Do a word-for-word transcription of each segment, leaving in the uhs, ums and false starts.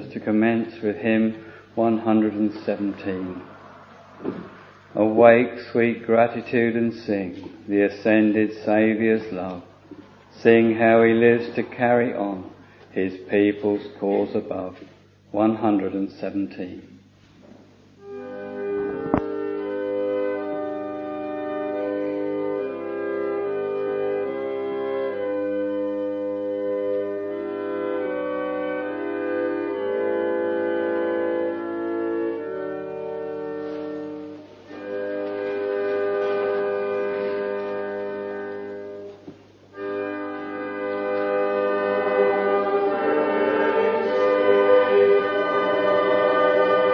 us to commence with hymn one hundred seventeen. Awake, sweet gratitude, and sing the ascended Saviour's love. Sing how he lives to carry on his people's cause above. one hundred seventeen. Thank you.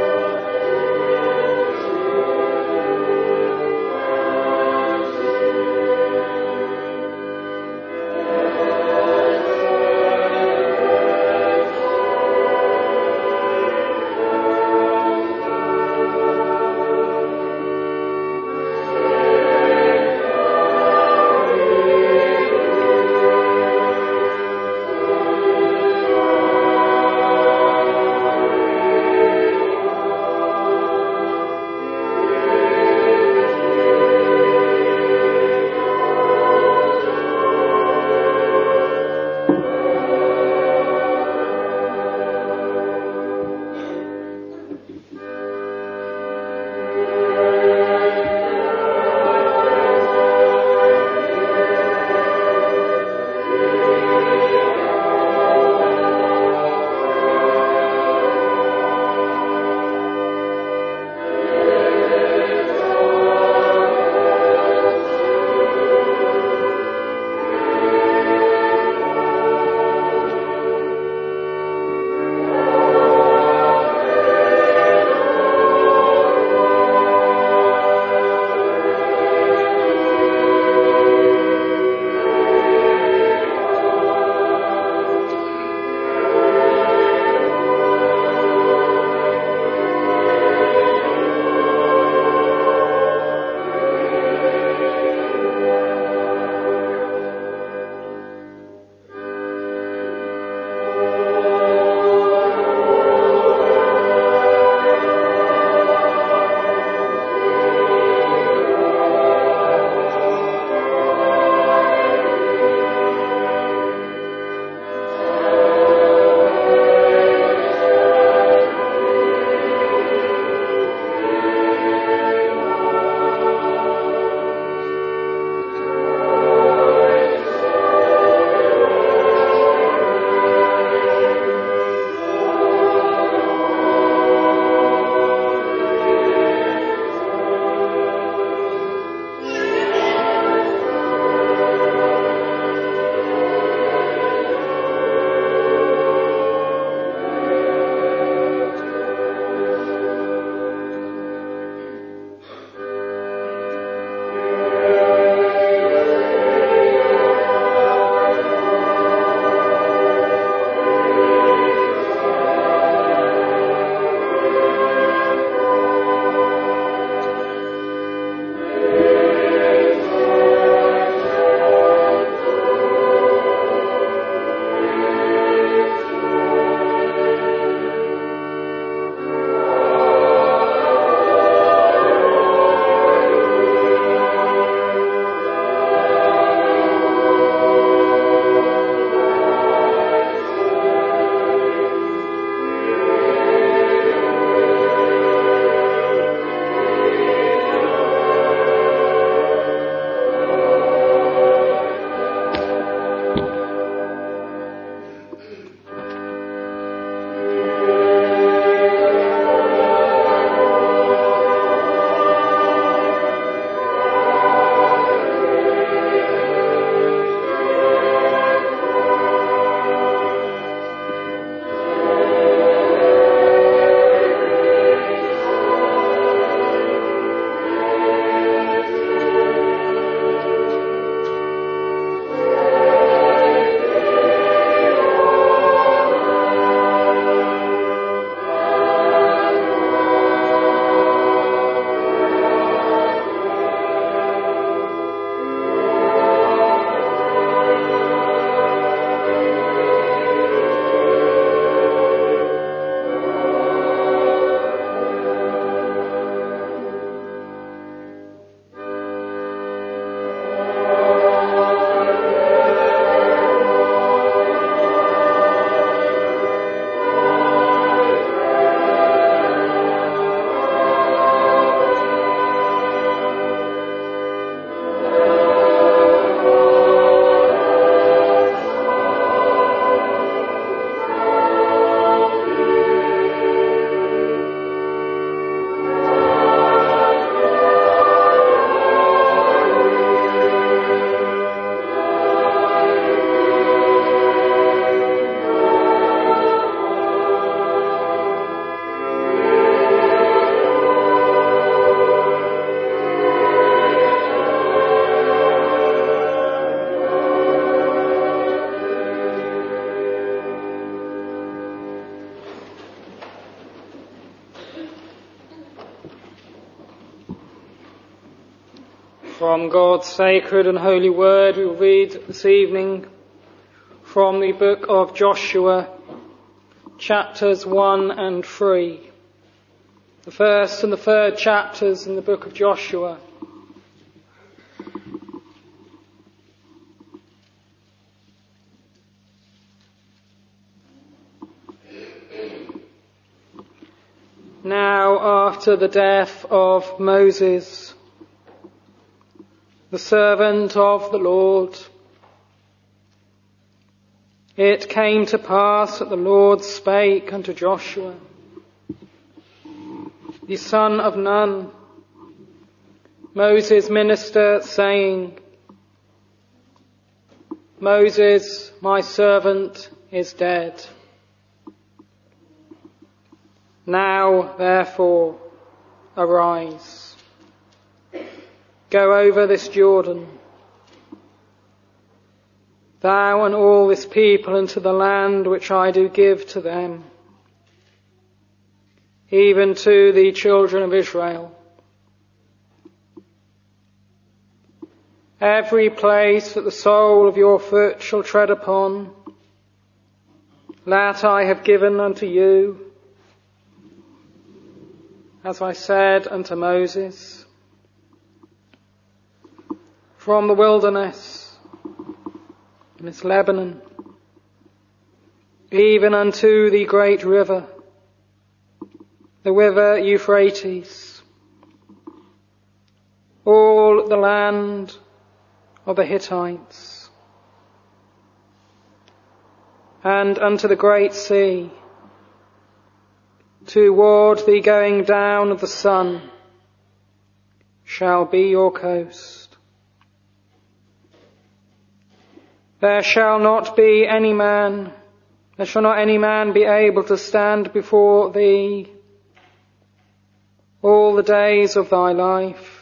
From God's sacred and holy word we will read this evening from the book of Joshua, chapters one and three. The first and the third chapters in the book of Joshua. Now after the death of Moses, the servant of the Lord, it came to pass that the Lord spake unto Joshua, the son of Nun, Moses' minister, saying, Moses, my servant, is dead. Now, therefore, arise. Go over this Jordan, thou and all this people, into the land which I do give to them, even to the children of Israel. Every place that the sole of your foot shall tread upon, that I have given unto you, as I said unto Moses, from the wilderness and its Lebanon, even unto the great river, the river Euphrates, all the land of the Hittites, and unto the great sea, toward the going down of the sun, shall be your coast. There shall not be any man, there shall not any man be able to stand before thee all the days of thy life.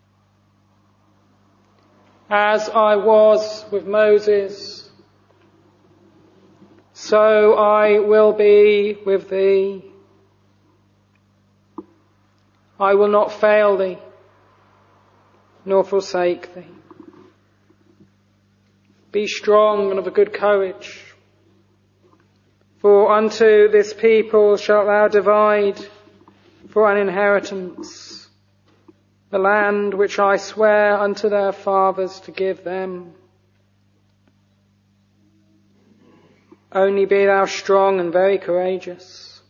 As I was with Moses, so I will be with thee. I will not fail thee, nor forsake thee. Be strong and of a good courage, for unto this people shalt thou divide for an inheritance the land which I swear unto their fathers to give them. Only be thou strong and very courageous.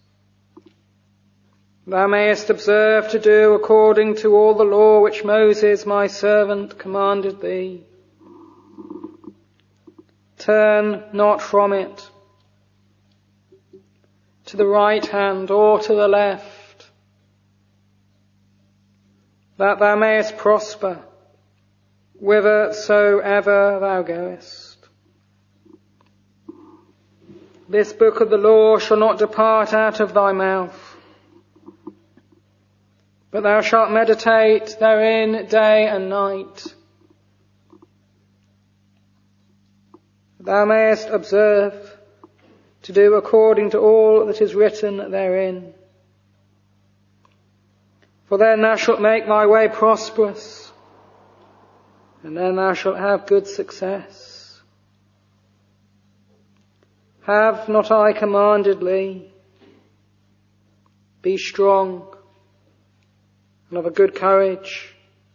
Thou mayest observe to do according to all the law which Moses my servant commanded thee. Turn not from it to the right hand or to the left, that thou mayest prosper whithersoever thou goest. This book of the law shall not depart out of thy mouth, but thou shalt meditate therein day and night, thou mayest observe to do according to all that is written therein. For then thou shalt make thy way prosperous, and then thou shalt have good success. Have not I commanded thee? Be strong and of a good courage.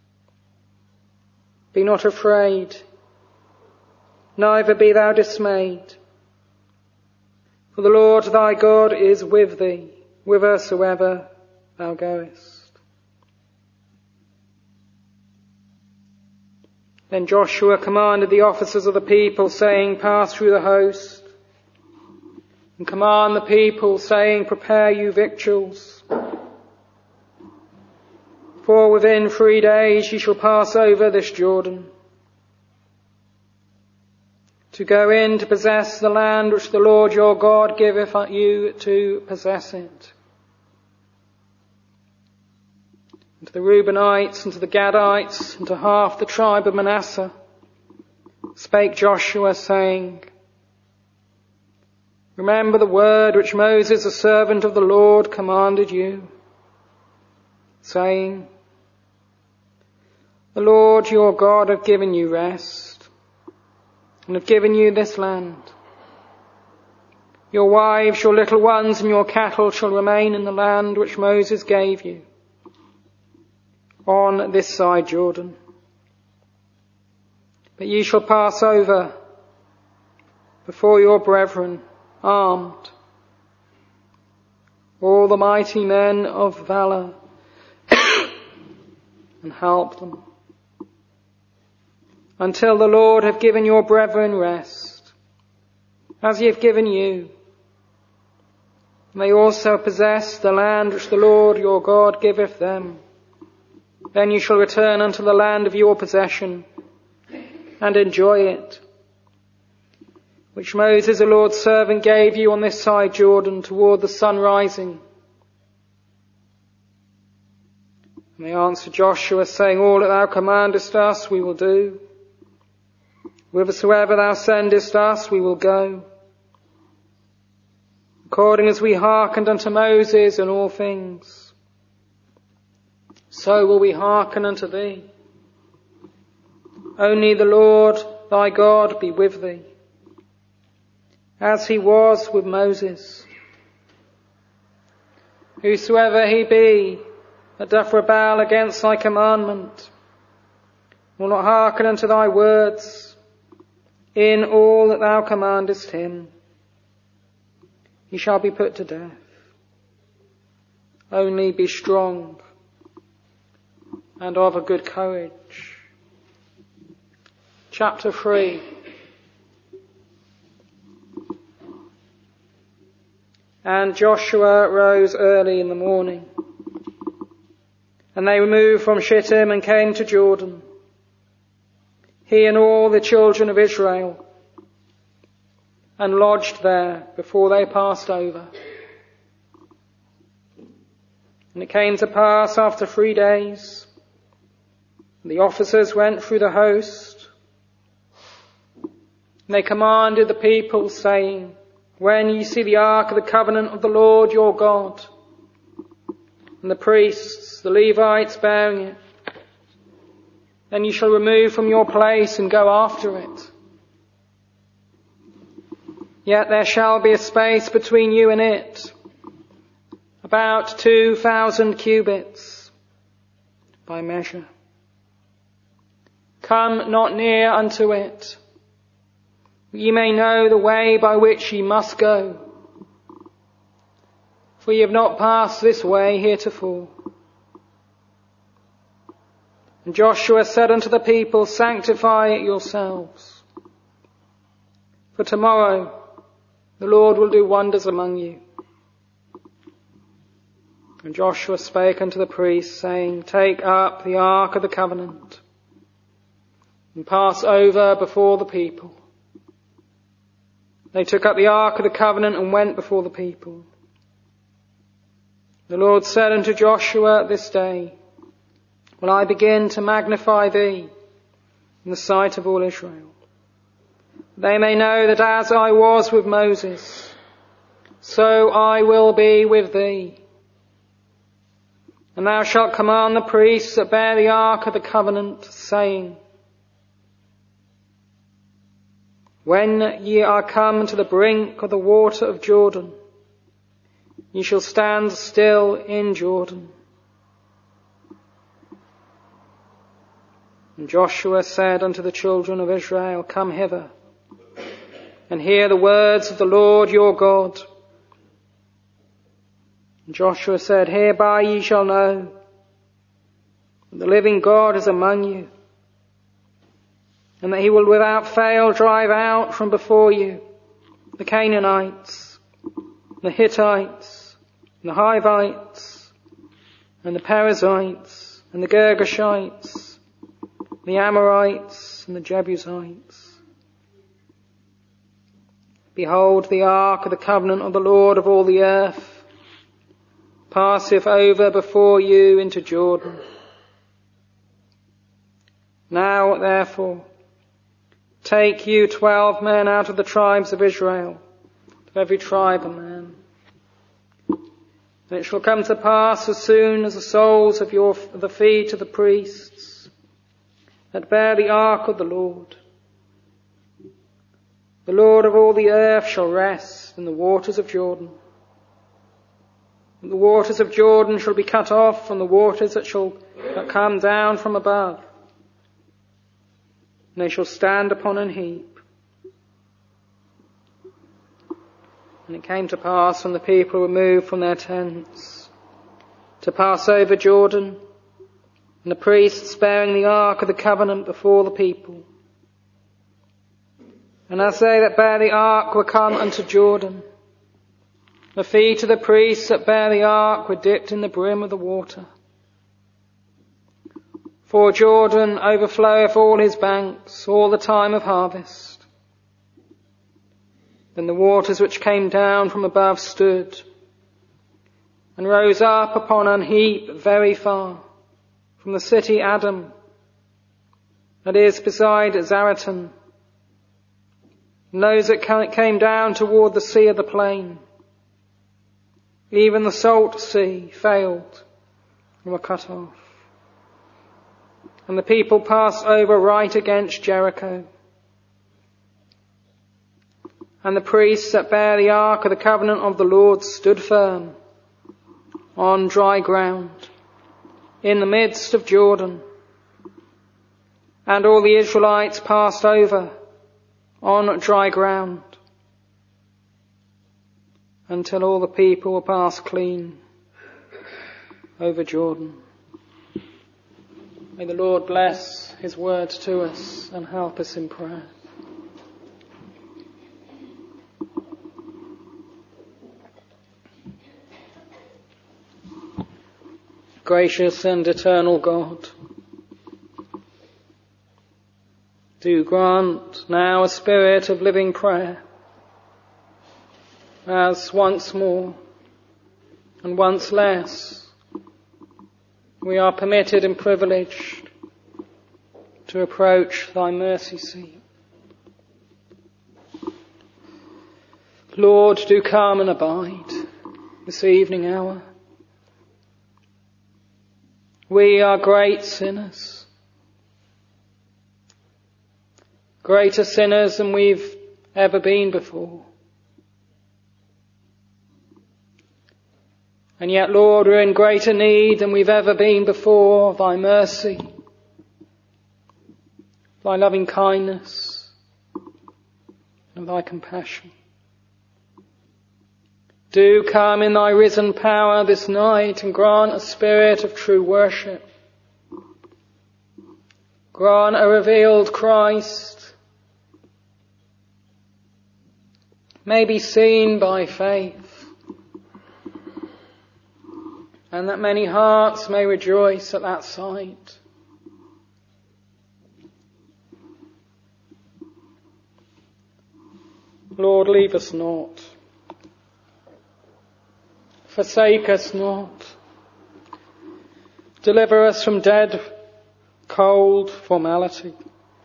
Be not afraid, neither be thou dismayed. For the Lord thy God is with thee, whithersoever thou goest. Then Joshua commanded the officers of the people, saying, Pass through the host, and command the people, saying, Prepare you victuals. For within three days ye shall pass over this Jordan, to go in to possess the land which the Lord your God giveth you to possess it. And to the Reubenites, and to the Gadites, and to half the tribe of Manasseh, spake Joshua, saying, Remember the word which Moses, the servant of the Lord, commanded you, saying, The Lord your God hath given you rest, and hath given you this land. Your wives, your little ones, and your cattle shall remain in the land which Moses gave you, on this side Jordan. But ye shall pass over before your brethren, armed, all the mighty men of valour, and help them, until the Lord have given your brethren rest, as he hath given you. And they also possess the land which the Lord your God giveth them. Then you shall return unto the land of your possession, and enjoy it, which Moses the Lord's servant gave you on this side Jordan, toward the sun rising. And they answered Joshua, saying, All that thou commandest us we will do. Whithersoever thou sendest us we will go, according as we hearkened unto Moses in all things. So will we hearken unto thee. Only the Lord thy God be with thee, as he was with Moses. Whosoever he be that doth rebel against thy commandment, will not hearken unto thy words, in all that thou commandest him, he shall be put to death. Only be strong and of a good courage. Chapter three. And Joshua rose early in the morning, and they removed from Shittim and came to Jordan, he and all the children of Israel, and lodged there before they passed over. And it came to pass after three days, the officers went through the host, and they commanded the people, saying, When ye see the ark of the covenant of the Lord your God, and the priests, the Levites bearing it, then you shall remove from your place and go after it. Yet there shall be a space between you and it, about two thousand cubits by measure. Come not near unto it, that ye may know the way by which ye must go, for ye have not passed this way heretofore. And Joshua said unto the people, Sanctify yourselves, for tomorrow the Lord will do wonders among you. And Joshua spake unto the priests, saying, Take up the ark of the covenant, and pass over before the people. They took up the ark of the covenant and went before the people. The Lord said unto Joshua this day, Will I begin to magnify thee in the sight of all Israel? They may know that as I was with Moses, so I will be with thee. And thou shalt command the priests that bear the ark of the covenant, saying, When ye are come to the brink of the water of Jordan, ye shall stand still in Jordan. And Joshua said unto the children of Israel, Come hither, and hear the words of the Lord your God. And Joshua said, Hereby ye shall know that the living God is among you, and that he will without fail drive out from before you the Canaanites, the Hittites, and the Hivites, and the Perizzites, and the Girgashites, the Amorites, and the Jebusites. Behold, the ark of the covenant of the Lord of all the earth passeth over before you into Jordan. Now, therefore, take you twelve men out of the tribes of Israel, of every tribe a man. And it shall come to pass as soon as the soles of your of the feet of the priests that bear the ark of the Lord. The Lord of all the earth shall rest in the waters of Jordan. And the waters of Jordan shall be cut off from the waters that shall that come down from above. And they shall stand upon an heap. And it came to pass when the people were moved from their tents to pass over Jordan, and the priests bearing the ark of the covenant before the people. And as they that bear the ark were come unto Jordan, the feet of the priests that bear the ark were dipped in the brim of the water. For Jordan overfloweth all his banks all the time of harvest. Then the waters which came down from above stood, and rose up upon an heap very far from the city Adam, that is beside Zaretan. And those that came down toward the sea of the plain, even the salt sea, failed and were cut off. And the people passed over right against Jericho. And the priests that bear the ark of the covenant of the Lord stood firm on dry ground in the midst of Jordan. And all the Israelites passed over on dry ground until all the people were passed clean over Jordan. May the Lord bless his word to us and help us in prayer. Gracious and eternal God, do grant now a spirit of living prayer, as once more and once less we are permitted and privileged to approach thy mercy seat. Lord, do come and abide this evening hour. We are great sinners, greater sinners than we've ever been before. And yet, Lord, we're in greater need than we've ever been before of thy mercy, thy loving kindness, and thy compassion. Do come in thy risen power this night and grant a spirit of true worship. Grant a revealed Christ may be seen by faith, and that many hearts may rejoice at that sight. Lord, leave us not. Forsake us not. Deliver us from dead, cold formality.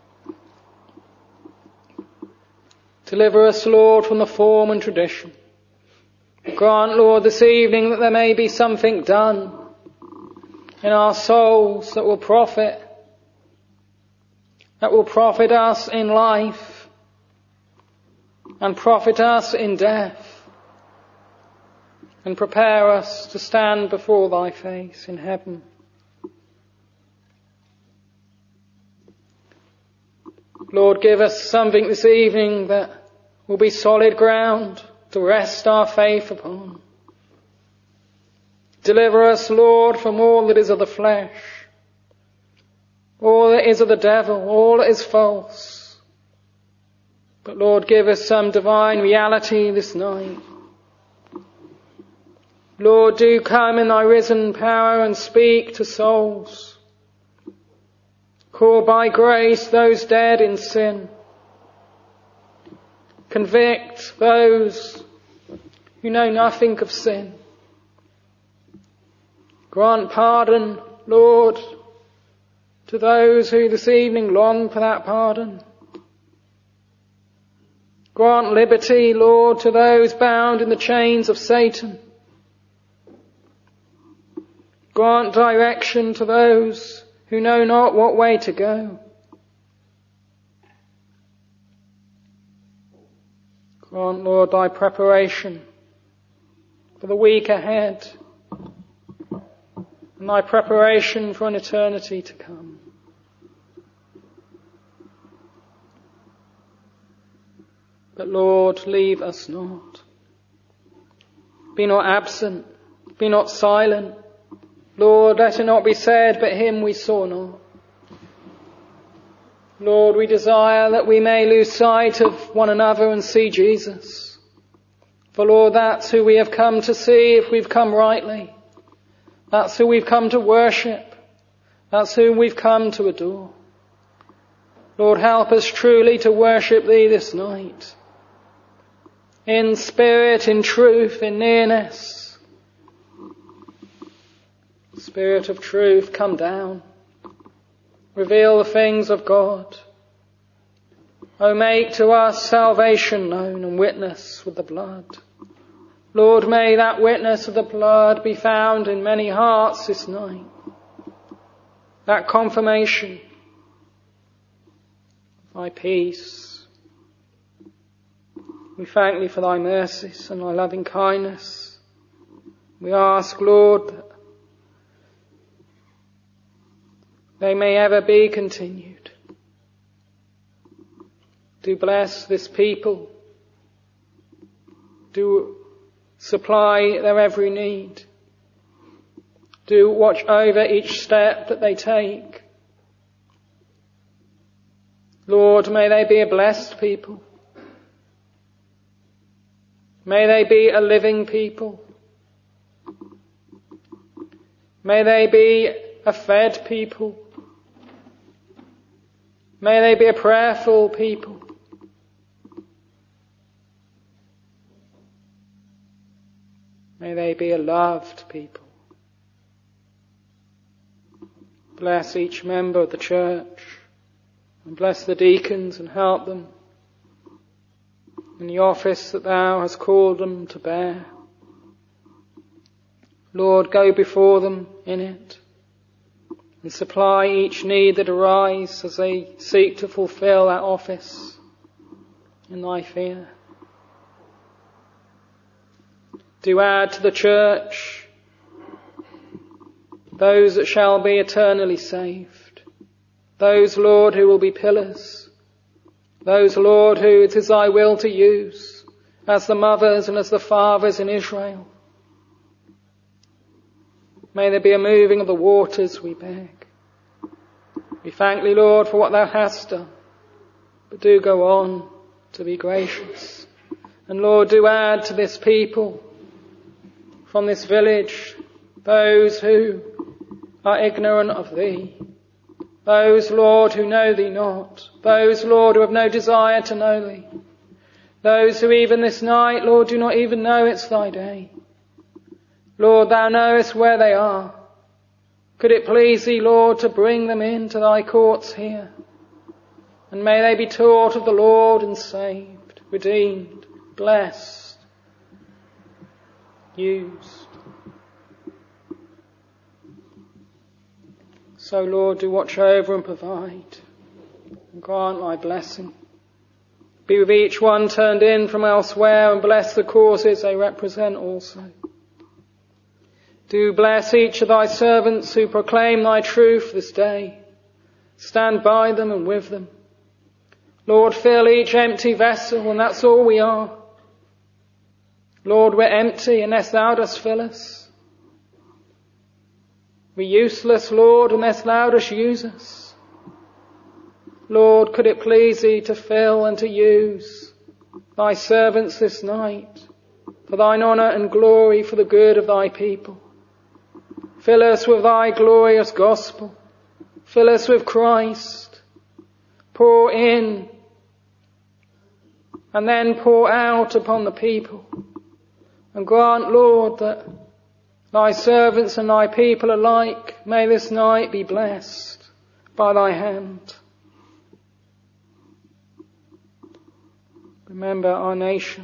Deliver us, Lord, from the form and tradition. Grant, Lord, this evening that there may be something done in our souls that will profit, that will profit us in life and profit us in death, and prepare us to stand before thy face in heaven. Lord, give us something this evening that will be solid ground to rest our faith upon. Deliver us, Lord, from all that is of the flesh, all that is of the devil, all that is false. But Lord, give us some divine reality this night. Lord, do come in thy risen power and speak to souls. Call by grace those dead in sin. Convict those who know nothing of sin. Grant pardon, Lord, to those who this evening long for that pardon. Grant liberty, Lord, to those bound in the chains of Satan. Grant direction to those who know not what way to go. Grant, Lord, thy preparation for the week ahead and thy preparation for an eternity to come. But Lord, leave us not. Be not absent, be not silent. Lord, let it not be said, but him we saw not. Lord, we desire that we may lose sight of one another and see Jesus. For Lord, that's who we have come to see if we've come rightly. That's who we've come to worship. That's who we've come to adore. Lord, help us truly to worship thee this night. In spirit, in truth, in nearness. Spirit of truth, come down. Reveal the things of God. O make to us salvation known and witness with the blood. Lord, may that witness of the blood be found in many hearts this night. That confirmation of thy peace. We thank thee for thy mercies and thy loving kindness. We ask, Lord, that they may ever be continued. Do bless this people. Do supply their every need. Do watch over each step that they take. Lord, may they be a blessed people. May they be a living people. May they be a fed people. May they be a prayerful people. May they be a loved people. Bless each member of the church and bless the deacons and help them in the office that thou hast called them to bear. Lord, go before them in it and supply each need that arises as they seek to fulfill that office in thy fear. Do add to the church those that shall be eternally saved. Those, Lord, who will be pillars. Those, Lord, who it is thy will to use as the mothers and as the fathers in Israel. May there be a moving of the waters, we beg. We thank thee, Lord, for what thou hast done. But do go on to be gracious. And Lord, do add to this people from this village those who are ignorant of thee. Those, Lord, who know thee not. Those, Lord, who have no desire to know thee. Those who even this night, Lord, do not even know it's thy day. Lord, thou knowest where they are. Could it please thee, Lord, to bring them into thy courts here? And may they be taught of the Lord and saved, redeemed, blessed, used. So, Lord, do watch over and provide and grant thy blessing. Be with each one turned in from elsewhere and bless the causes they represent also. Do bless each of thy servants who proclaim thy truth this day. Stand by them and with them. Lord, fill each empty vessel, and that's all we are. Lord, we're empty unless thou dost fill us. We're useless, Lord, unless thou dost use us. Lord, could it please thee to fill and to use thy servants this night for thine honour and glory, for the good of thy people. Fill us with thy glorious gospel. Fill us with Christ. Pour in and then pour out upon the people. And grant, Lord, that thy servants and thy people alike may this night be blessed by thy hand. Remember our nation.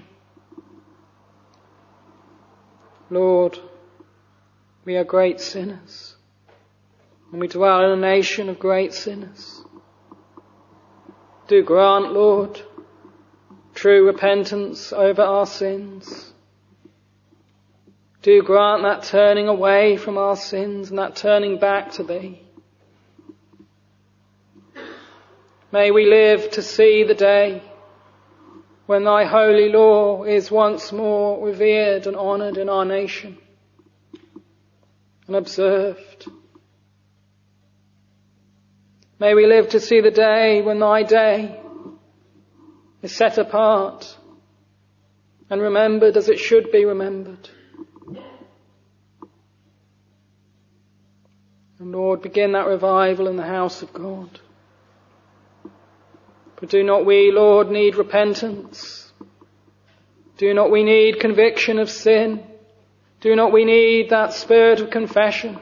Lord, we are great sinners, and we dwell in a nation of great sinners. Do grant, Lord, true repentance over our sins. Do grant that turning away from our sins and that turning back to Thee. May we live to see the day when Thy holy law is once more revered and honoured in our nation and observed. May we live to see the day when Thy day is set apart and remembered as it should be remembered. And Lord, begin that revival in the house of God. But do not we, Lord, need repentance? Do not we need conviction of sin? Do not we need that spirit of confession?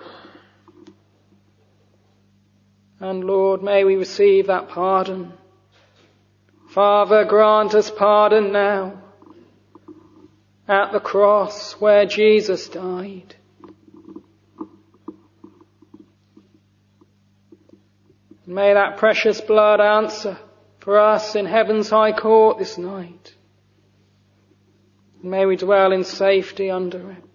And Lord, may we receive that pardon. Father, grant us pardon now at the cross where Jesus died. May that precious blood answer for us in heaven's high court this night. May we dwell in safety under it.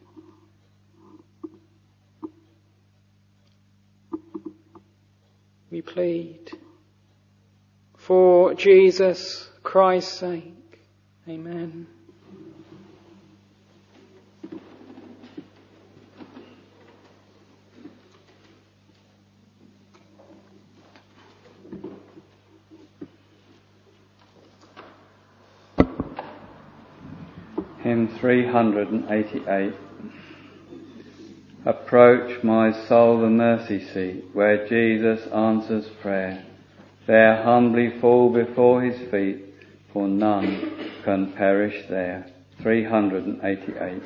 We plead for Jesus Christ's sake. Amen. Hymn three hundred eighty-eight. Approach, my soul, the mercy seat, where Jesus answers prayer. There humbly fall before His feet, for none can perish there. three hundred eighty-eight.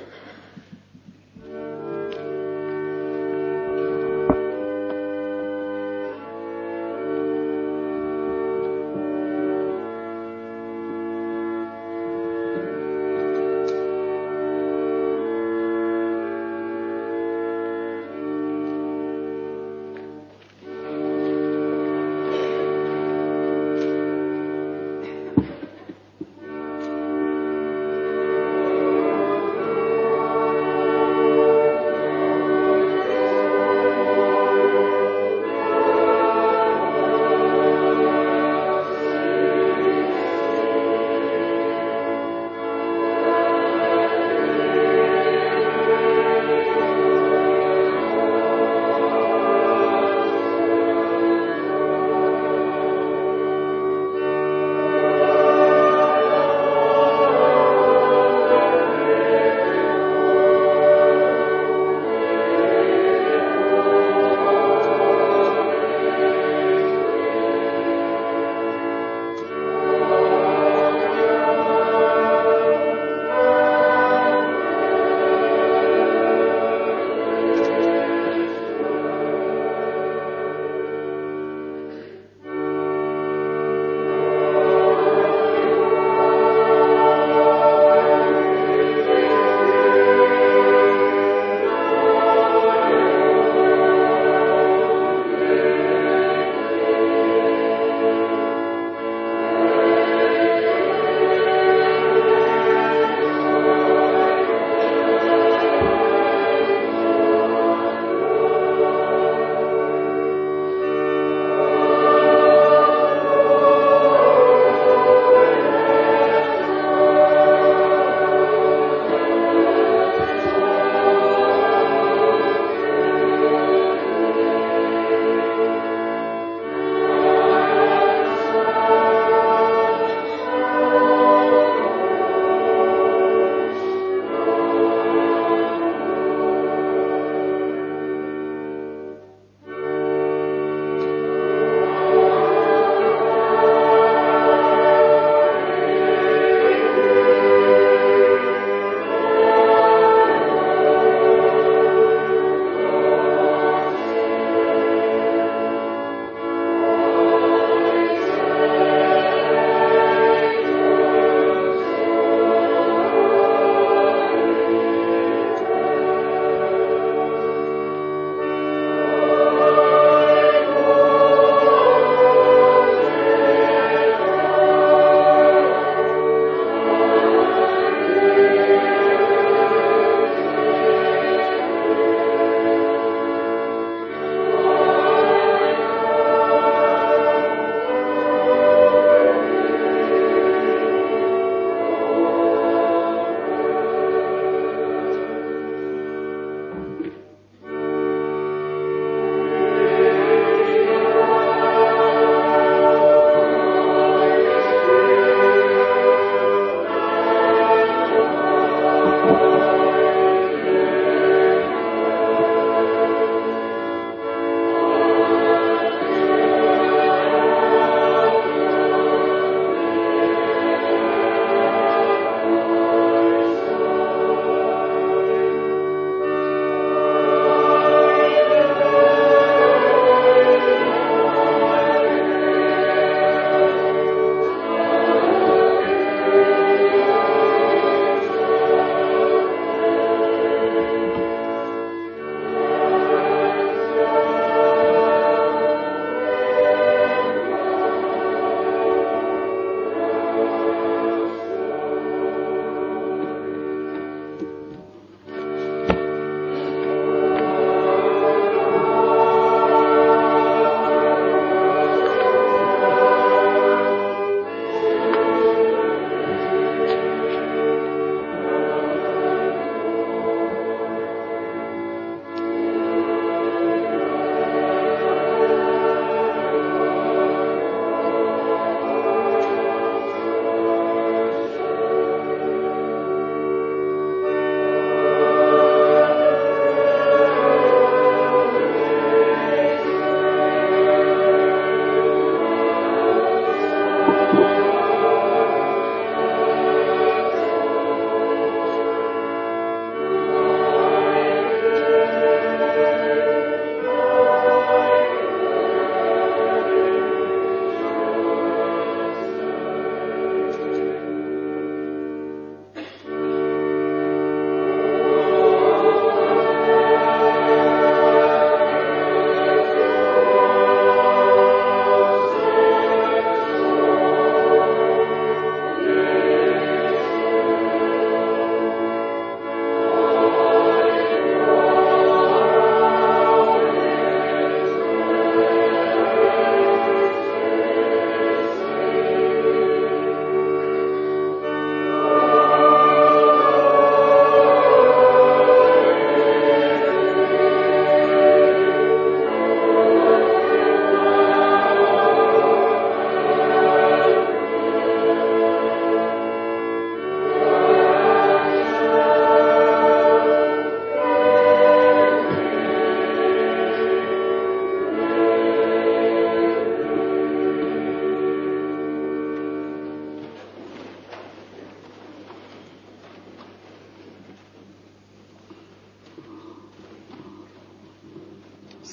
Thank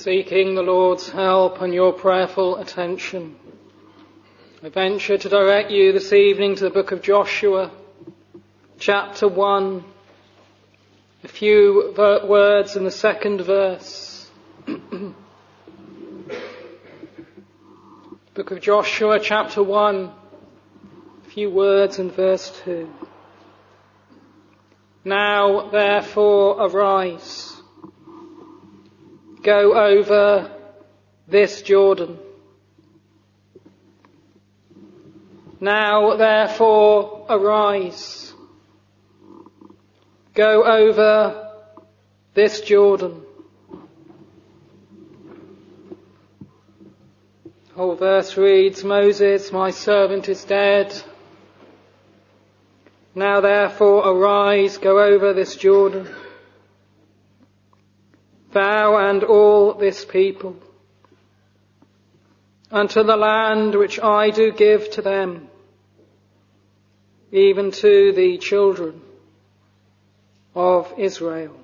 seeking the Lord's help and your prayerful attention. I venture to direct you this evening to the book of Joshua, chapter one, a few ver- words in the second verse. Book of Joshua, chapter one, a few words in verse two. Now therefore arise, go over this Jordan. Now therefore arise, go over this Jordan. The whole verse reads, Moses, my servant, is dead. Now therefore arise, go over this Jordan, thou and all this people, unto the land which I do give to them, even to the children of Israel.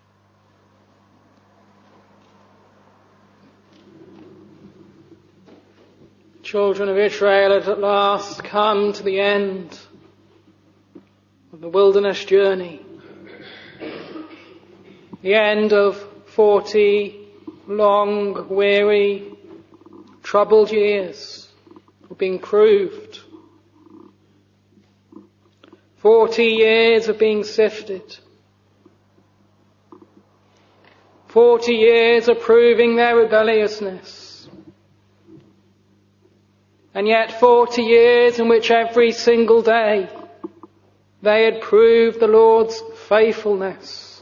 Children of Israel had at last come to the end of the wilderness journey, the end of forty long, weary, troubled years of being proved, forty years of being sifted, forty years of proving their rebelliousness, and yet forty years in which every single day they had proved the Lord's faithfulness.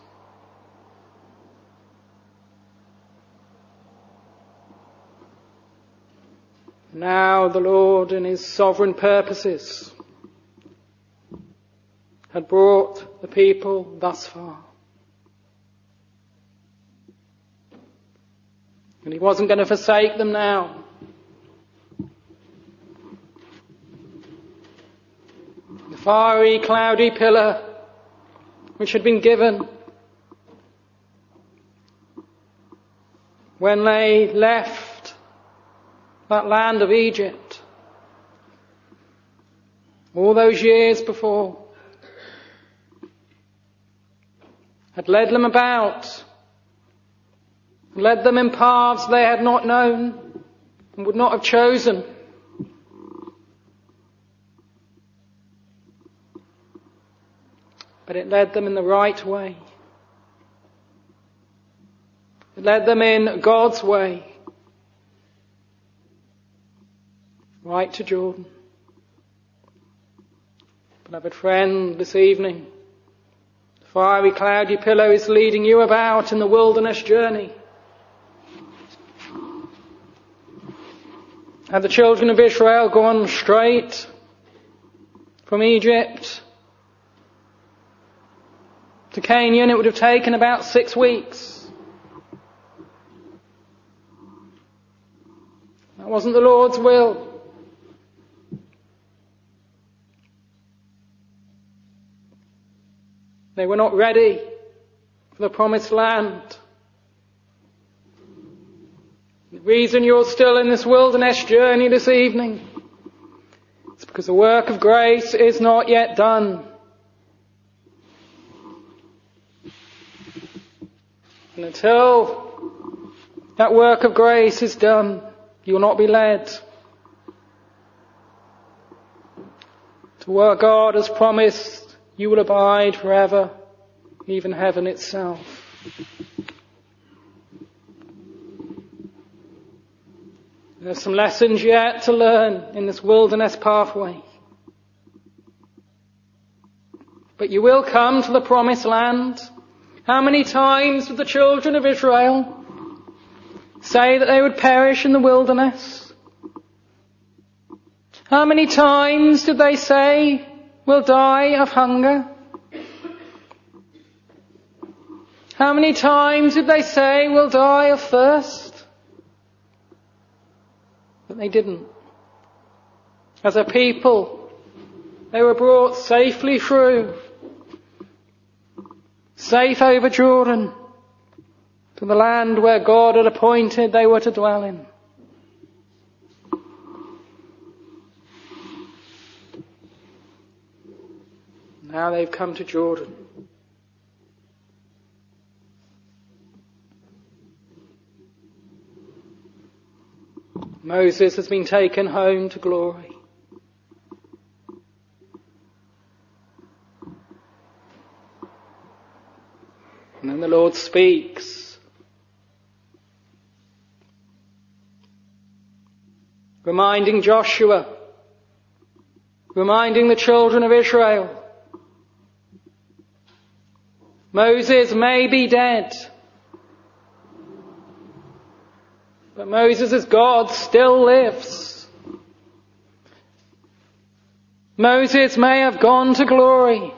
Now the Lord, in his sovereign purposes, had brought the people thus far. And he wasn't going to forsake them now. The fiery, cloudy pillar which had been given when they left that land of Egypt all those years before, had led them about, led them in paths they had not known and would not have chosen. But it led them in the right way. It led them in God's way, right to Jordan. Beloved friend, this evening, the fiery cloudy pillar is leading you about in the wilderness journey. Had the children of Israel gone straight from Egypt to Canaan, it would have taken about six weeks. That wasn't the Lord's will. They were not ready for the promised land. The reason you're still in this wilderness journey this evening is because the work of grace is not yet done. And until that work of grace is done, you will not be led to where God has promised you will abide forever, even heaven itself. There's some lessons yet to learn in this wilderness pathway. But you will come to the promised land. How many times did the children of Israel say that they would perish in the wilderness? How many times did they say, we'll die of hunger? How many times did they say, we'll die of thirst? But they didn't. As a people, they were brought safely through, safe over Jordan, to the land where God had appointed they were to dwell in. Now they've come to Jordan. Moses has been taken home to glory. And then the Lord speaks, reminding Joshua, reminding the children of Israel, Moses may be dead, but Moses' God still lives. Moses may have gone to glory,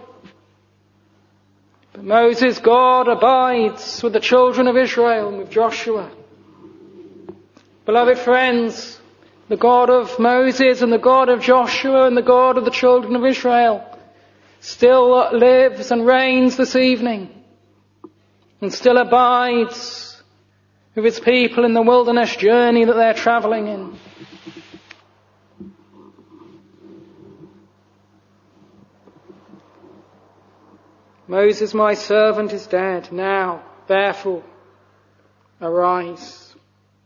but Moses' God abides with the children of Israel and with Joshua. Beloved friends, the God of Moses and the God of Joshua and the God of the children of Israel still lives and reigns this evening and still abides with his people in the wilderness journey that they're travelling in. Moses, my servant, is dead. Now, therefore, arise.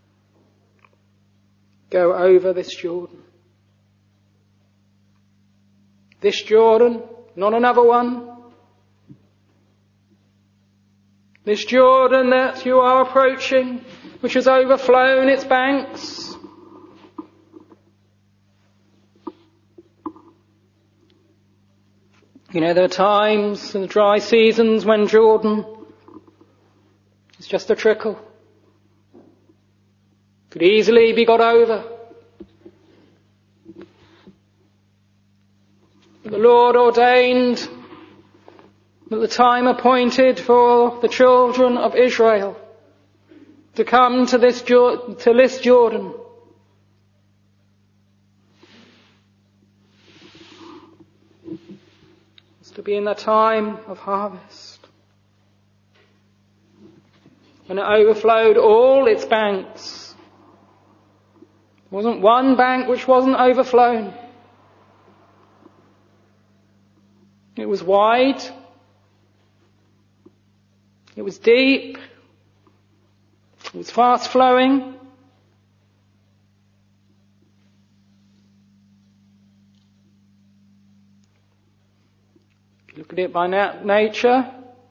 Go over this Jordan. This Jordan, not another one. This Jordan that you are approaching, which has overflown its banks. You know, there are times in the dry seasons when Jordan is just a trickle. Could easily be got over. But the Lord ordained that the time appointed for the children of Israel to come to this, to this Jordan was to be in the time of harvest, when it overflowed all its banks. There wasn't one bank which wasn't overflown. It was wide. It was deep. It was fast flowing. If you look at it by na- nature,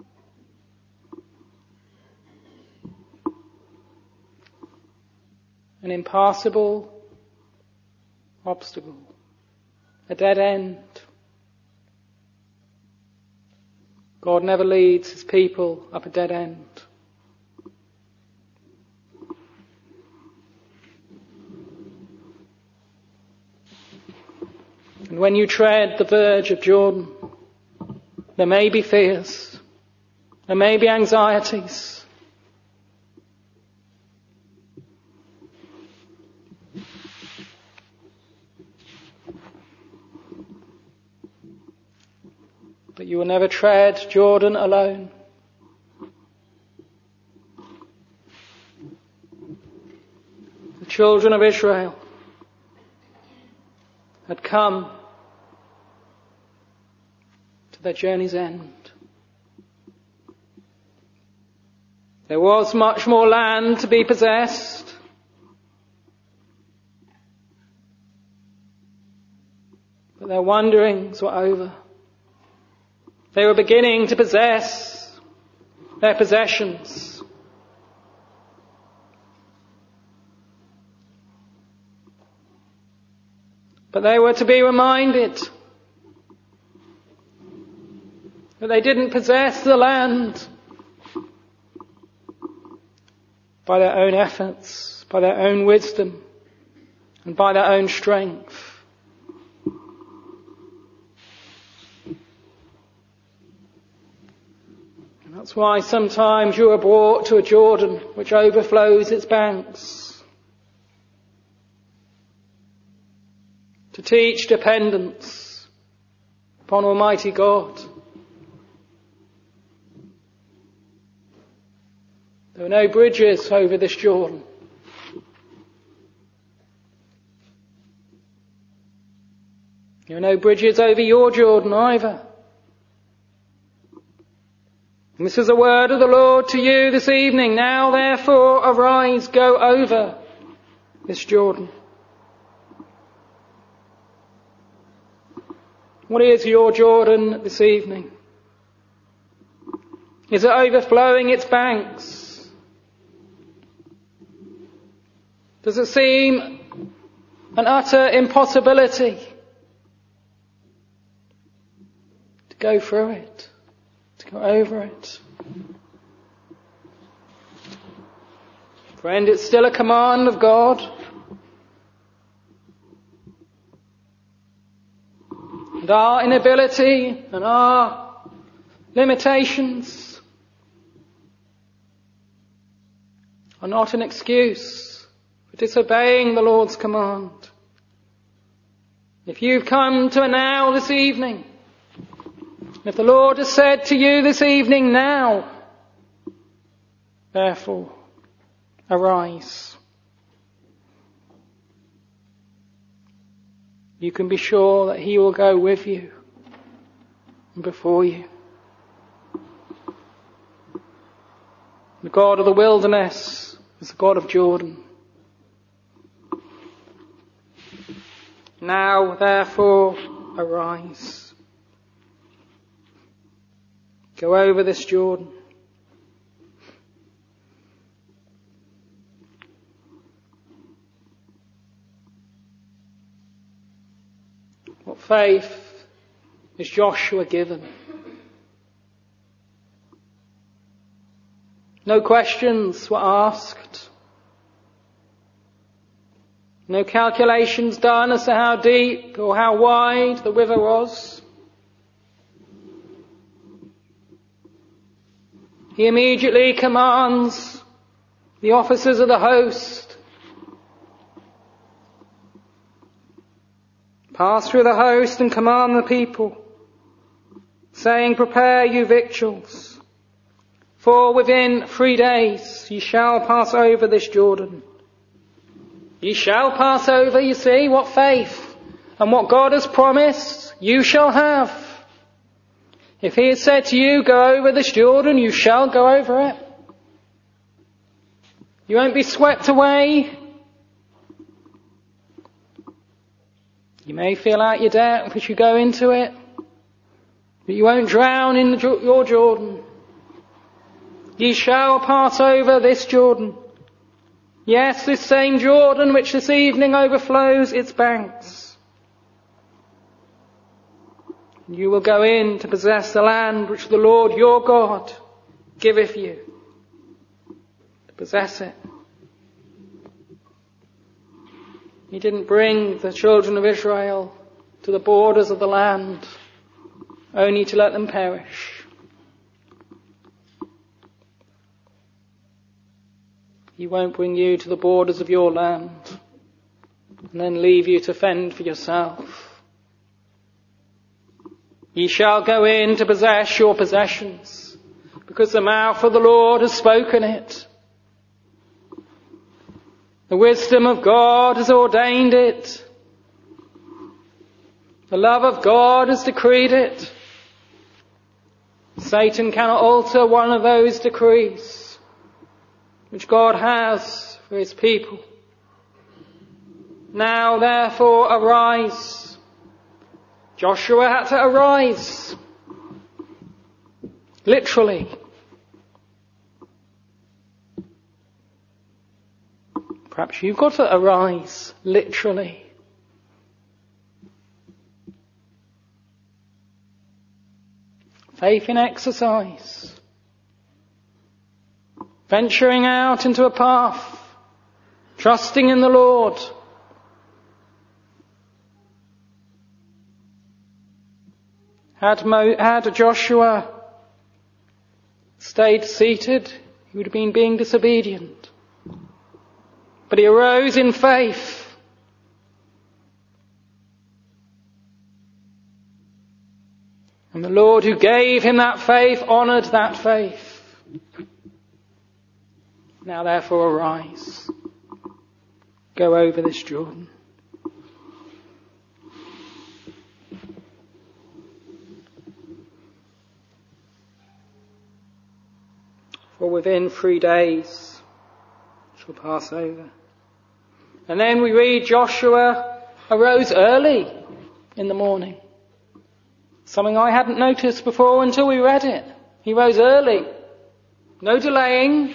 an impassable obstacle, a dead end. God never leads his people up a dead end. And when you tread the verge of Jordan, there may be fears, there may be anxieties. But you will never tread Jordan alone. The children of Israel had come to their journey's end. There was much more land to be possessed. But their wanderings were over. They were beginning to possess their possessions. But they were to be reminded that they didn't possess the land by their own efforts, by their own wisdom, and by their own strength. That's why sometimes you are brought to a Jordan which overflows its banks, to teach dependence upon Almighty God. Though There are no bridges over this Jordan. There are no bridges over your Jordan either. And this is a word of the Lord to you this evening. Now therefore arise, go over this Jordan. What is your Jordan this evening? Is it overflowing its banks? Does it seem an utter impossibility to go through it, to go over it? Friend, it's still a command of God. And our inability and our limitations are not an excuse for disobeying the Lord's command. If you've come to a now this evening, if the Lord has said to you this evening, now, therefore, arise, you can be sure that He will go with you and before you. The God of the wilderness is the God of Jordan. Now, therefore, arise. Go over this Jordan. What faith is Joshua given? No questions were asked. No calculations done as to how deep or how wide the river was. He immediately commands the officers of the host, pass through the host and command the people, saying, prepare you victuals, for within three days ye shall pass over this Jordan. Ye shall pass over, you see, what faith and what God has promised you shall have. If He has said to you, go over this Jordan, you shall go over it. You won't be swept away. You may feel out your depth as you go into it, but you won't drown in the, your Jordan. Ye shall pass over this Jordan. Yes, this same Jordan which this evening overflows its banks. You will go in to possess the land which the Lord your God giveth you, to possess it. He didn't bring the children of Israel to the borders of the land only to let them perish. He won't bring you to the borders of your land and then leave you to fend for yourself. Ye shall go in to possess your possessions, because the mouth of the Lord has spoken it. The wisdom of God has ordained it. The love of God has decreed it. Satan cannot alter one of those decrees which God has for His people. Now therefore arise. Joshua had to arise. Literally. Perhaps you've got to arise, literally. Faith in exercise. Venturing out into a path. Trusting in the Lord. Had, Mo, had Joshua stayed seated, he would have been being disobedient. But he arose in faith. And the Lord who gave him that faith honoured that faith. Now therefore arise, go over this Jordan. For within three days shall pass over. And then we read Joshua arose early in the morning. Something I hadn't noticed before until we read it. He rose early. No delaying.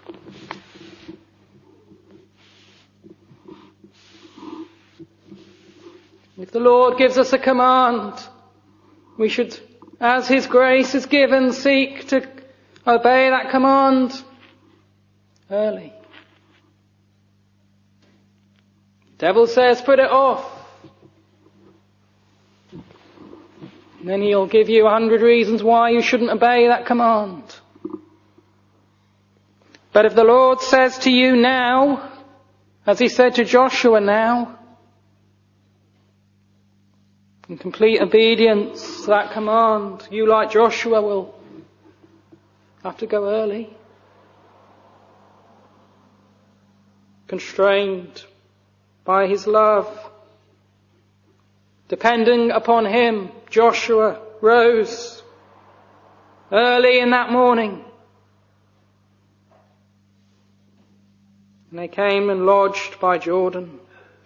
If the Lord gives us a command, we should, as His grace is given, seek to obey that command early. Devil says, put it off. And then he'll give you a hundred reasons why you shouldn't obey that command. But if the Lord says to you now, as He said to Joshua now, in complete obedience to that command, you like Joshua will have to go early. Constrained by His love. Depending upon Him, Joshua rose early in that morning. And they came and lodged by Jordan.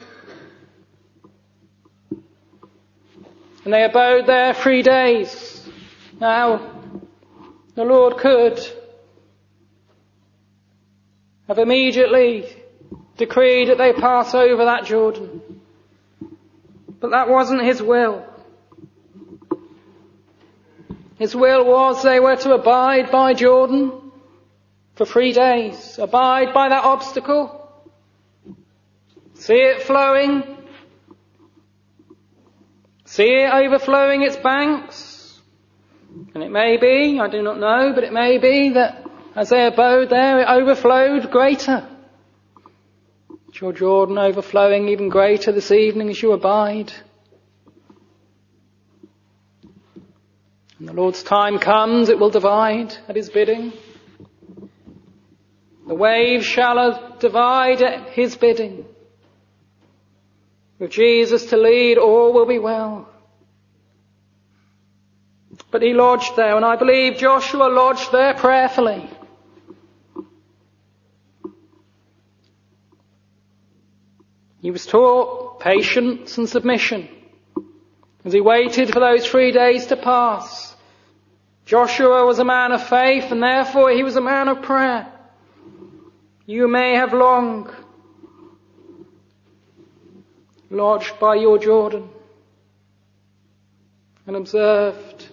And they abode there three days. Now, the Lord could have immediately decreed that they pass over that Jordan. But that wasn't His will. His will was they were to abide by Jordan for three days. Abide by that obstacle. See it flowing. See it overflowing its banks. And it may be, I do not know, but it may be that as they abode there, it overflowed greater. Is your Jordan overflowing even greater this evening as you abide? When the Lord's time comes, it will divide at His bidding. The waves shall divide at His bidding. With Jesus to lead, all will be well. But he lodged there, and I believe Joshua lodged there prayerfully. He was taught patience and submission as he waited for those three days to pass. Joshua was a man of faith, and therefore he was a man of prayer. You may have long lodged by your Jordan and observed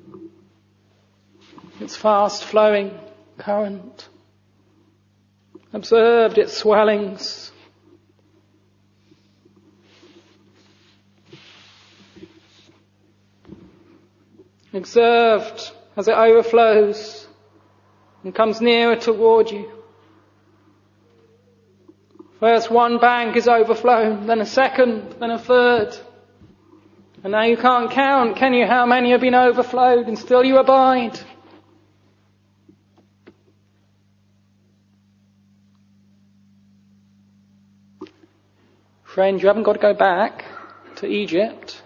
its fast flowing current, observed its swellings, observed as it overflows and comes nearer toward you. First one bank is overflown, then a second, then a third. And now you can't count, can you, how many have been overflowed, and still you abide. Friend, you haven't got to go back to Egypt.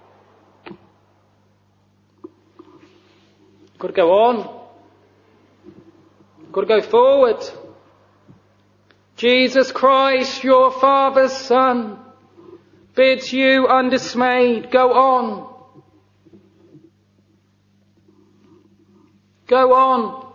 You've got to go on. You've got to go forward. Jesus Christ, your Father's Son, bids you undismayed, go on. Go on.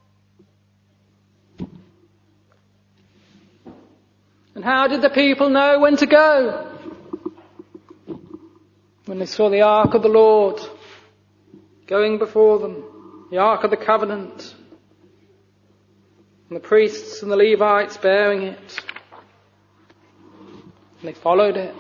And how did the people know when to go? When they saw the Ark of the Lord going before them, the Ark of the Covenant, and the priests and the Levites bearing it. And they followed it.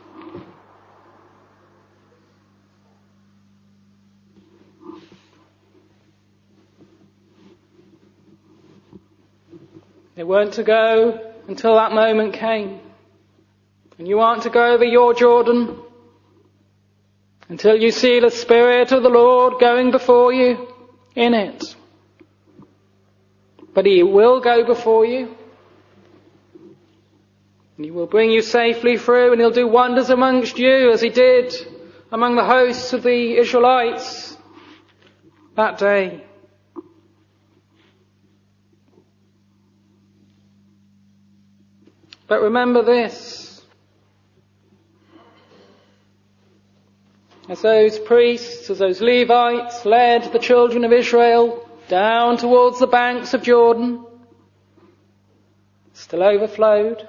They weren't to go until that moment came. And you aren't to go over your Jordan until you see the Spirit of the Lord going before you in it. But he will go before you. And he will bring you safely through, and he'll do wonders amongst you as he did among the hosts of the Israelites that day. But remember this. As those priests, as those Levites led the children of Israel down towards the banks of Jordan, still overflowed,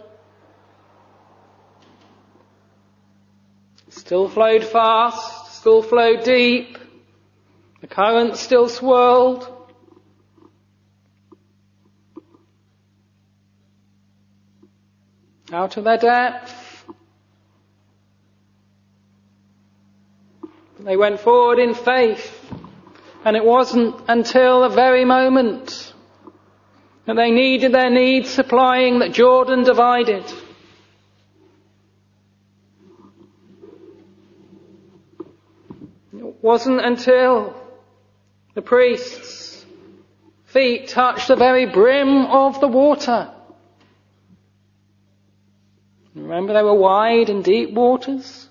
still flowed fast, still flowed deep, the current still swirled. Out of their depth, they went forward in faith, and it wasn't until the very moment that they needed their needs supplying that Jordan divided. It wasn't until the priests' feet touched the very brim of the water. Remember, they were wide and deep waters.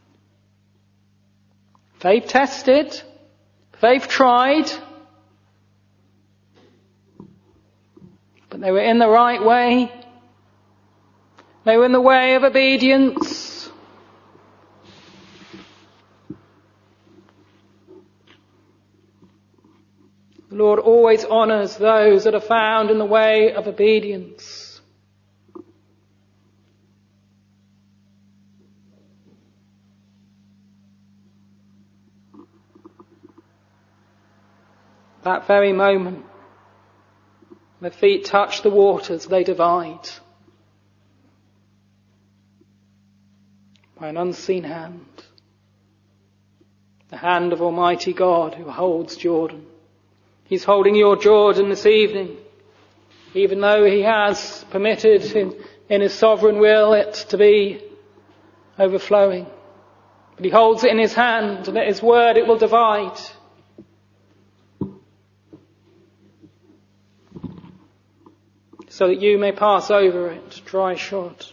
They've tested. They've tried. But they were in the right way. They were in the way of obedience. The Lord always honours those that are found in the way of obedience. That very moment, their feet touch the waters, they divide. By an unseen hand. The hand of Almighty God who holds Jordan. He's holding your Jordan this evening, even though he has permitted in, in his sovereign will it to be overflowing. But he holds it in his hand, and at his word it will divide. So that you may pass over it dry shod.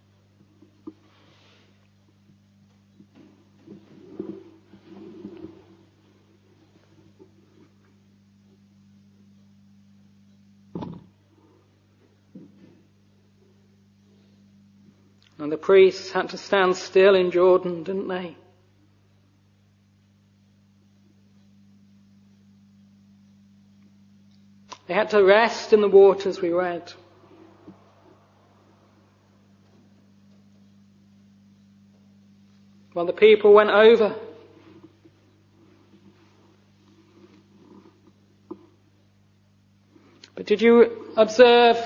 And the priests had to stand still in Jordan, didn't they? They had to rest in the waters, we read. While the people went over. But did you observe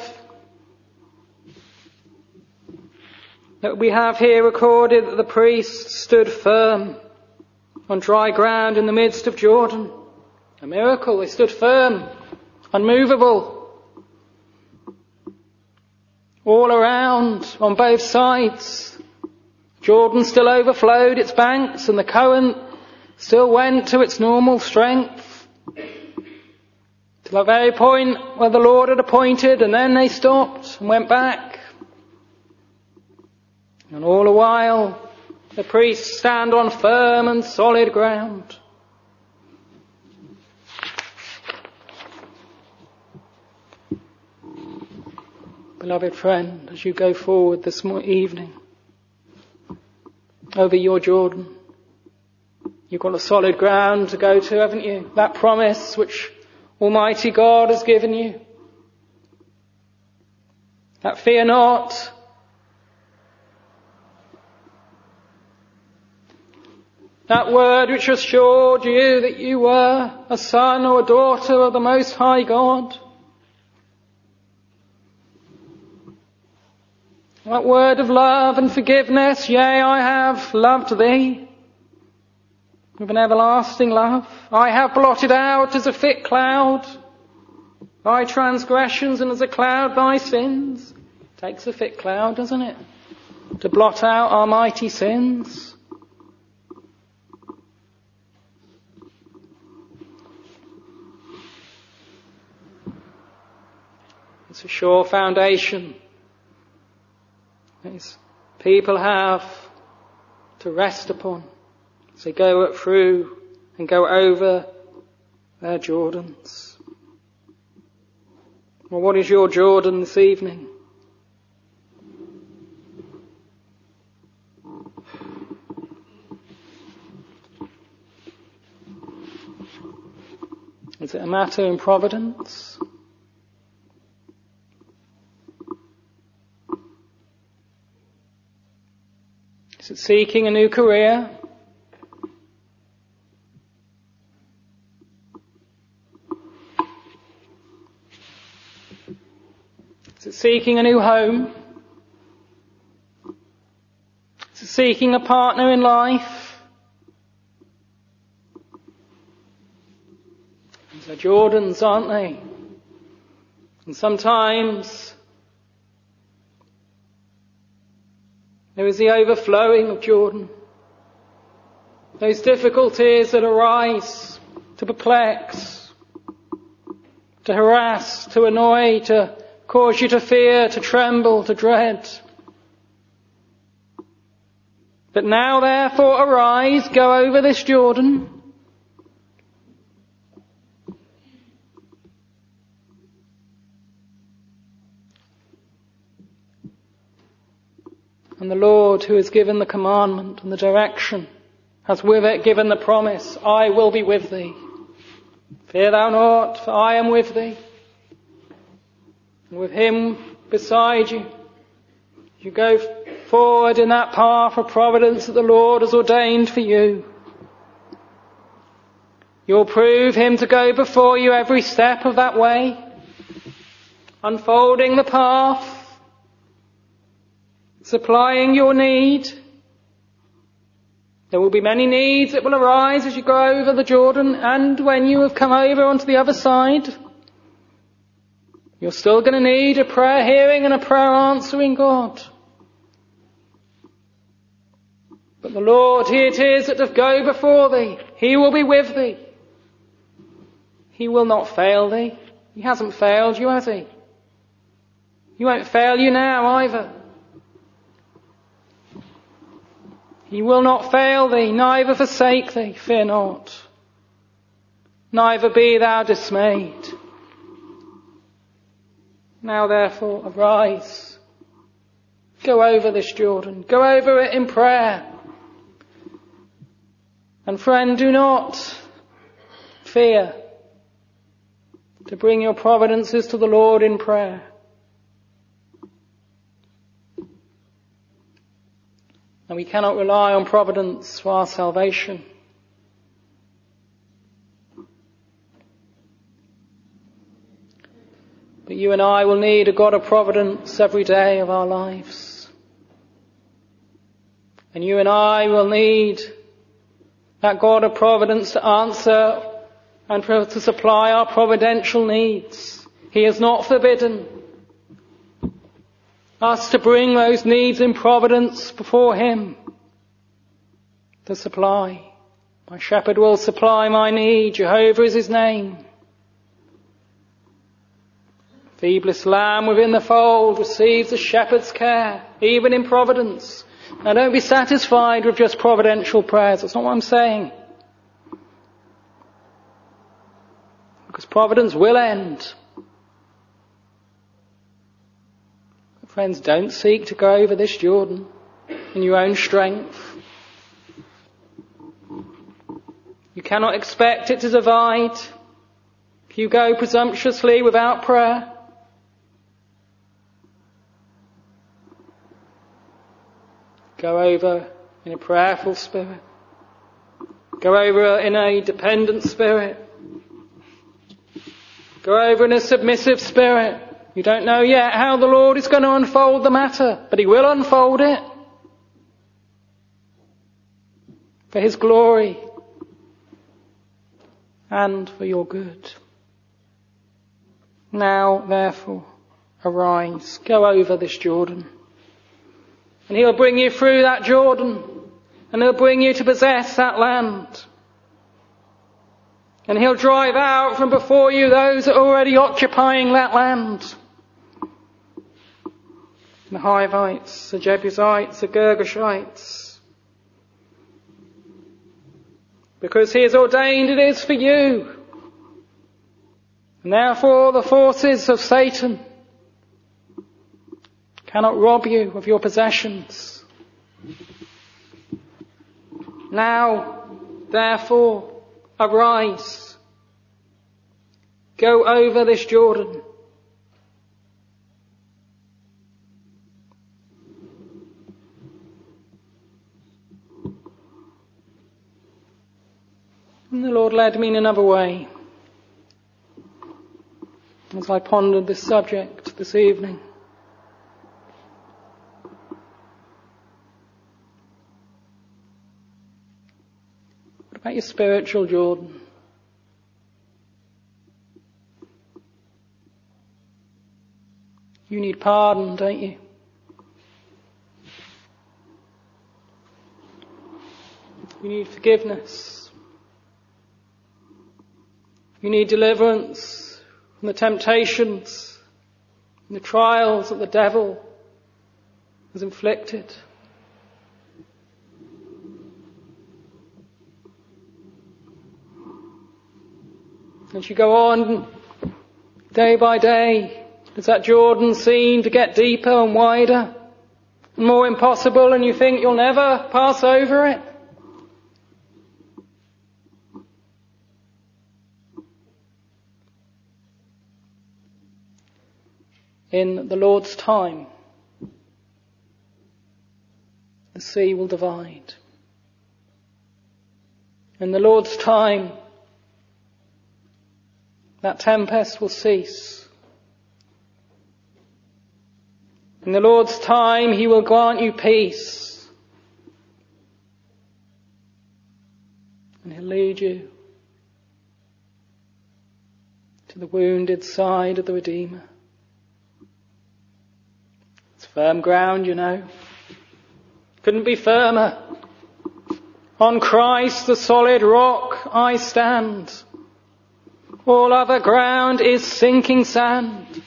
that we have here recorded that the priests stood firm on dry ground in the midst of Jordan? A miracle. They stood firm. Unmovable. All around, on both sides. Jordan still overflowed its banks, and the current still went to its normal strength. To the very point where the Lord had appointed, and then they stopped and went back. And all the while, the priests stand on firm and solid ground. Beloved friend, as you go forward this evening over your Jordan, you've got a solid ground to go to, haven't you? That promise which Almighty God has given you. That fear not. That word which assured you that you were a son or a daughter of the Most High God. That word of love and forgiveness, yea, I have loved thee with an everlasting love. I have blotted out as a thick cloud thy transgressions, and as a cloud thy sins. Takes a thick cloud, doesn't it, to blot out our mighty sins. It's a sure foundation that people have to rest upon as they go through and go over their Jordans. Well, what is your Jordan this evening? Is it a matter in providence? Is it seeking a new career? Is it seeking a new home? Is it seeking a partner in life? These are Jordans, aren't they? And sometimes there is the overflowing of Jordan. Those difficulties that arise to perplex, to harass, to annoy, to cause you to fear, to tremble, to dread. But now therefore arise, go over this Jordan. And the Lord, who has given the commandment and the direction, has with it given the promise, I will be with thee. Fear thou not, for I am with thee. And with him beside you, you go forward in that path of providence that the Lord has ordained for you. You'll prove him to go before you every step of that way, unfolding the path, supplying your need. There will be many needs that will arise as you go over the Jordan, and when you have come over onto the other side, you're still going to need a prayer hearing and a prayer answering God. But the Lord, He it is that doth go before thee. He will be with thee. He will not fail thee. He hasn't failed you, has He? He won't fail you now either. He will not fail thee, neither forsake thee. Fear not. Neither be thou dismayed. Now therefore arise. Go over this Jordan. Go over it in prayer. And friend, do not fear to bring your providences to the Lord in prayer. And we cannot rely on providence for our salvation. But you and I will need a God of providence every day of our lives. And you and I will need that God of providence to answer and to supply our providential needs. He has not forbidden us to bring those needs in providence before Him to supply. My shepherd will supply my need. Jehovah is His name. Feeblest lamb within the fold receives the shepherd's care, even in providence. Now don't be satisfied with just providential prayers. That's not what I'm saying. Because providence will end. Friends, don't seek to go over this Jordan in your own strength. You cannot expect it to divide if you go presumptuously without prayer. Go over in a prayerful spirit. Go over in a dependent spirit. Go over in a submissive spirit. You don't know yet how the Lord is going to unfold the matter, but He will unfold it for His glory and for your good. Now, therefore, arise, go over this Jordan, and He'll bring you through that Jordan, and He'll bring you to possess that land. And He'll drive out from before you those that are already occupying that land. the Hivites, the Jebusites, the Girgashites. Because he has ordained it is for you. And therefore the forces of Satan cannot rob you of your possessions. Now, therefore, arise. Go over this Jordan. And the Lord led me in another way as I pondered this subject this evening. What about your spiritual Jordan? You need pardon, don't you? You need forgiveness. You need deliverance from the temptations and the trials that the devil has inflicted. As you go on day by day, does that Jordan seem to get deeper and wider and more impossible, and you think you'll never pass over it? In the Lord's time, the sea will divide. In the Lord's time, that tempest will cease. In the Lord's time, he will grant you peace. And he'll lead you to the wounded side of the Redeemer. It's firm ground, you know. Couldn't be firmer. On Christ, the solid rock, I stand. All other ground is sinking sand.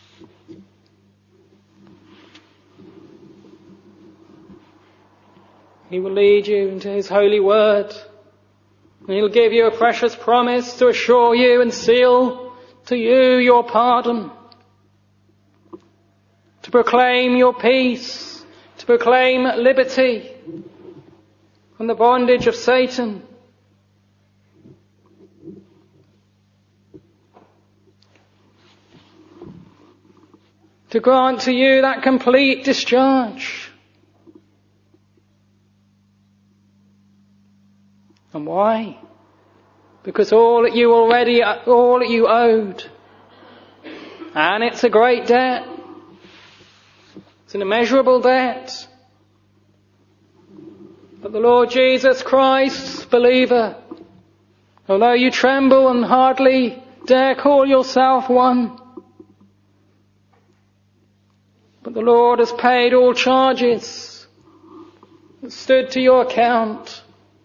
He will lead you into his holy word. And he'll give you a precious promise to assure you and seal to you your pardon. To proclaim your peace. To proclaim liberty from the bondage of Satan. To grant to you that complete discharge. And why? Because all that you already, all that you owed, and it's a great debt. It's an immeasurable debt. But the Lord Jesus Christ, believer, although you tremble and hardly dare call yourself one, but the Lord has paid all charges that stood to your account.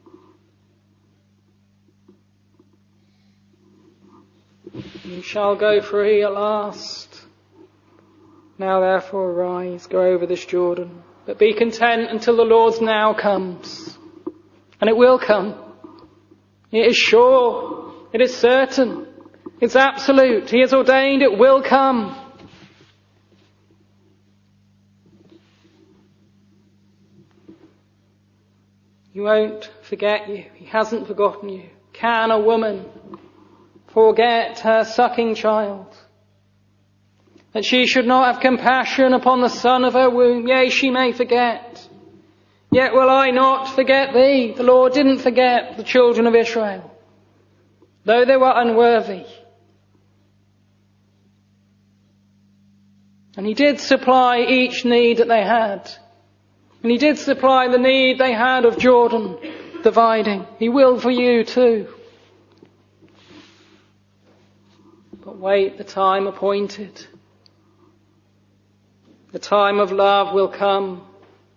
You shall go free at last. Now therefore arise, go over this Jordan, but be content until the Lord's now comes. And it will come. It is sure. It is certain. It's absolute. He has ordained it will come. He won't forget you. He hasn't forgotten you. Can a woman forget her sucking child? That she should not have compassion upon the son of her womb. Yea, she may forget. Yet will I not forget thee. The Lord didn't forget the children of Israel, though they were unworthy. And he did supply each need that they had. And he did supply the need they had of Jordan dividing. He will for you too. But wait the time appointed. The time of love will come,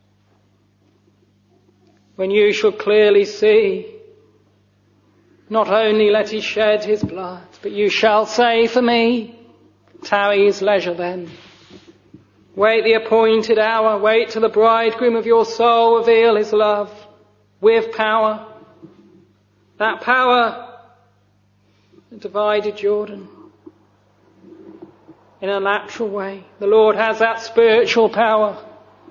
when you shall clearly see, not only let he shed his blood, but you shall say for me, tarry his leisure then. Wait the appointed hour. Wait till the bridegroom of your soul reveal his love with power. That power that divided Jordan in a natural way. The Lord has that spiritual power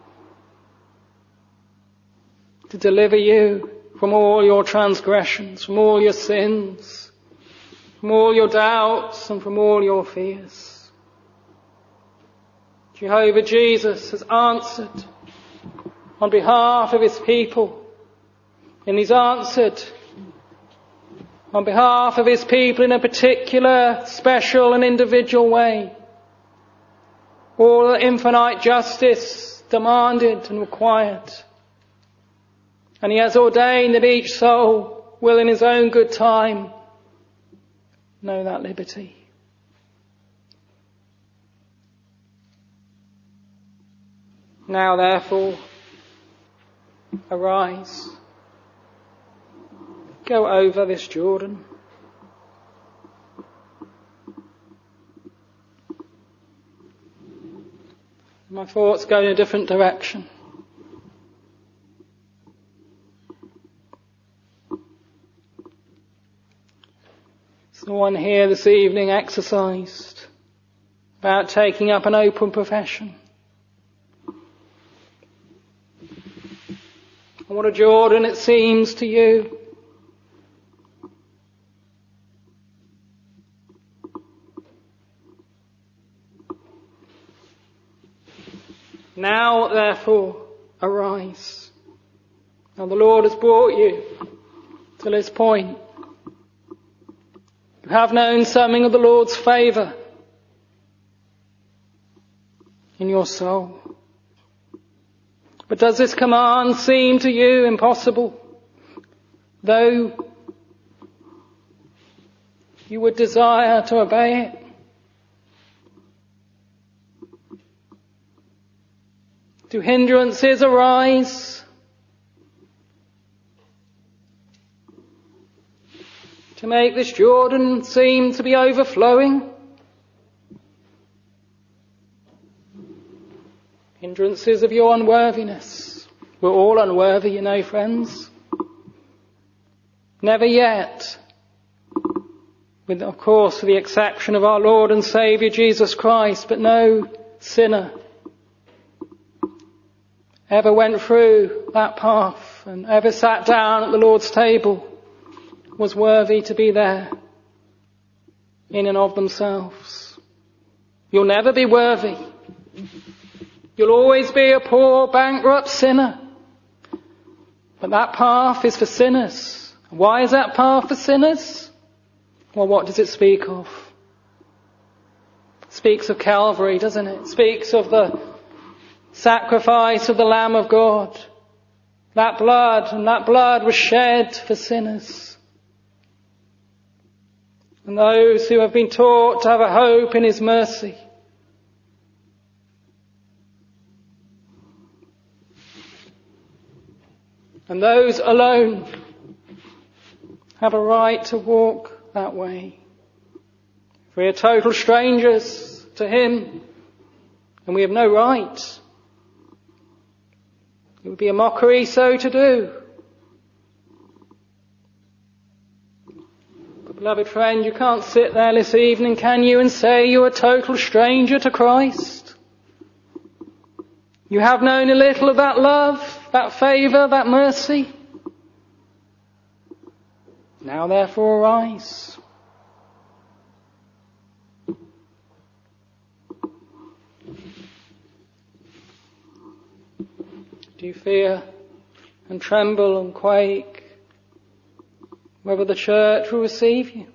to deliver you from all your transgressions, from all your sins, from all your doubts and from all your fears. Jehovah Jesus has answered on behalf of his people, and he's answered on behalf of his people in a particular, special and individual way. All that infinite justice demanded and required. And he has ordained that each soul will in his own good time know that liberty. Now therefore, arise. Go over this Jordan. My thoughts go in a different direction. Someone here this evening exercised about taking up an open profession. What a Jordan it seems to you. Now, therefore, arise. Now the Lord has brought you to this point. You have known something of the Lord's favour in your soul. But does this command seem to you impossible? Though you would desire to obey it? Do hindrances arise? To make this Jordan seem to be overflowing? Hindrances of your unworthiness. We're all unworthy, you know, friends. Never yet, with, of course, the exception of our Lord and Saviour Jesus Christ, but no sinner ever went through that path and ever sat down at the Lord's table was worthy to be there in and of themselves. You'll never be worthy. You'll always be a poor, bankrupt sinner. But that path is for sinners. Why is that path for sinners? Well, what does it speak of? It speaks of Calvary, doesn't it? It speaks of the sacrifice of the Lamb of God. That blood, and that blood was shed for sinners. And those who have been taught to have a hope in his mercy. And those alone have a right to walk that way. We are total strangers to him, and we have no right. It would be a mockery so to do. But beloved friend, you can't sit there this evening, can you, and say you're a total stranger to Christ? You have known a little of that love, that favour, that mercy. Now therefore arise. Do you fear and tremble and quake whether the church will receive you?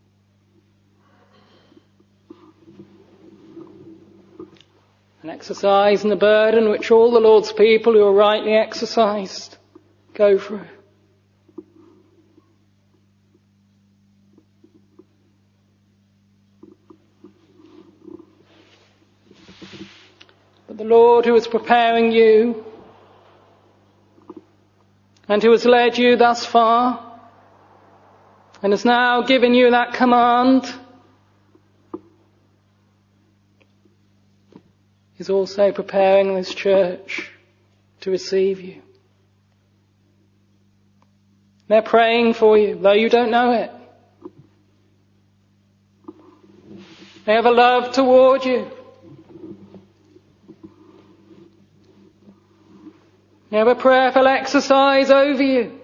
An exercise and a burden which all the Lord's people who are rightly exercised go through. But the Lord who is preparing you and who has led you thus far and has now given you that command is also preparing this church to receive you. They're praying for you, though you don't know it. They have a love toward you. They have a prayerful exercise over you.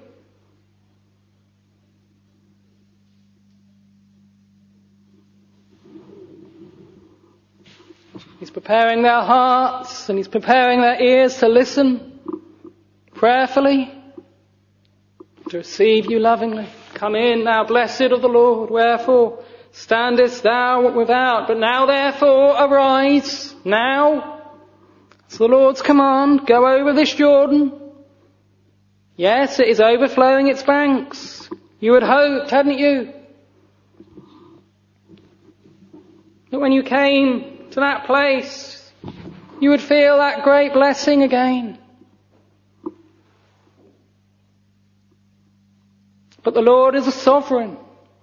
He's preparing their hearts and He's preparing their ears to listen prayerfully, to receive you lovingly. Come in, thou blessed of the Lord. Wherefore standest thou without? But now therefore arise. Now, it's the Lord's command. Go over this Jordan. Yes, it is overflowing its banks. You had hoped, hadn't you, that when you came to that place, you would feel that great blessing again. But the Lord is a sovereign.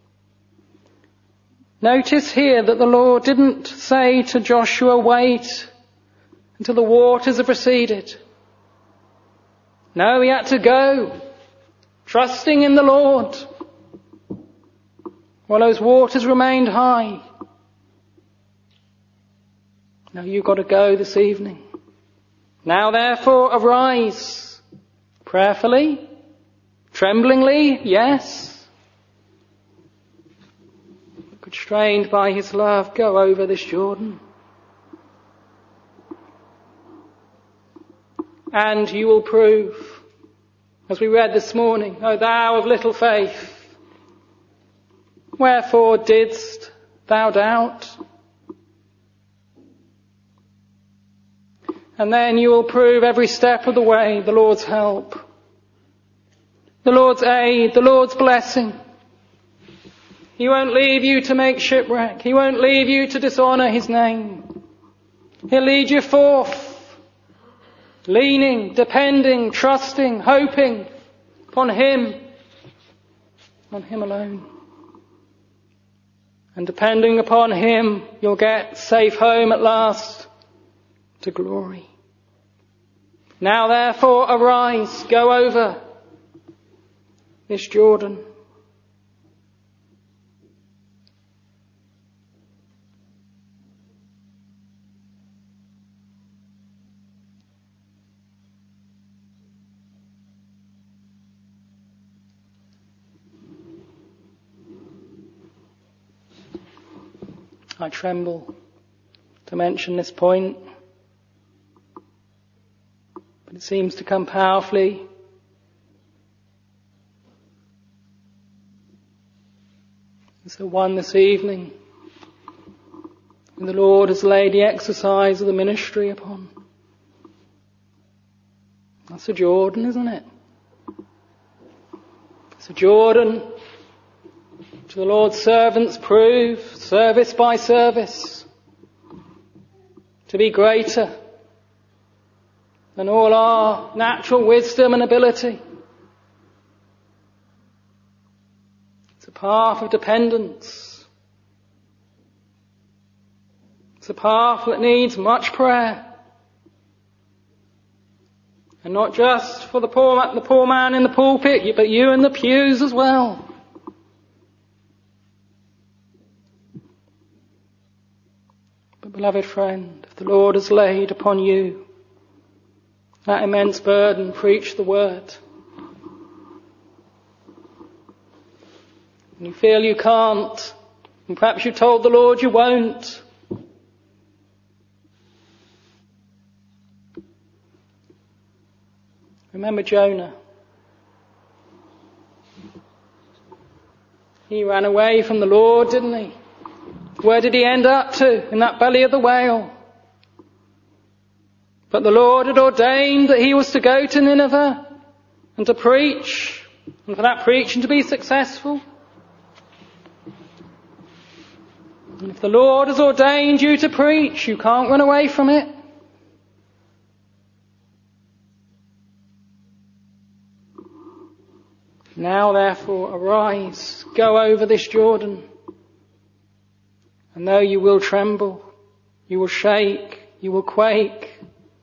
Notice here that the Lord didn't say to Joshua, wait until the waters have receded. No, he had to go, trusting in the Lord, while those waters remained high. Now you've got to go this evening. Now therefore arise, prayerfully, tremblingly, yes, constrained by His love, go over this Jordan. And you will prove, as we read this morning, O thou of little faith, wherefore didst thou doubt? And then you will prove every step of the way the Lord's help, the Lord's aid, the Lord's blessing. He won't leave you to make shipwreck. He won't leave you to dishonour His name. He'll lead you forth, leaning, depending, trusting, hoping upon Him, on Him alone. And depending upon Him, you'll get safe home at last to glory. Now therefore arise, go over this Jordan. I tremble to mention this point, but it seems to come powerfully. It's the one this evening and the Lord has laid the exercise of the ministry upon. That's a Jordan, isn't it? It's a Jordan to the Lord's servants prove, service by service, to be greater than all our natural wisdom and ability. It's a path of dependence. It's a path that needs much prayer. And not just for the poor, the poor man in the pulpit, but you in the pews as well. But beloved friend, if the Lord has laid upon you that immense burden, preach the word. And you feel you can't, and perhaps you told the Lord you won't. Remember Jonah. He ran away from the Lord, didn't he? Where did he end up to? In that belly of the whale. But the Lord had ordained that he was to go to Nineveh and to preach, and for that preaching to be successful. And if the Lord has ordained you to preach, you can't run away from it. Now therefore arise, go over this Jordan. And though you will tremble, you will shake, You will quake.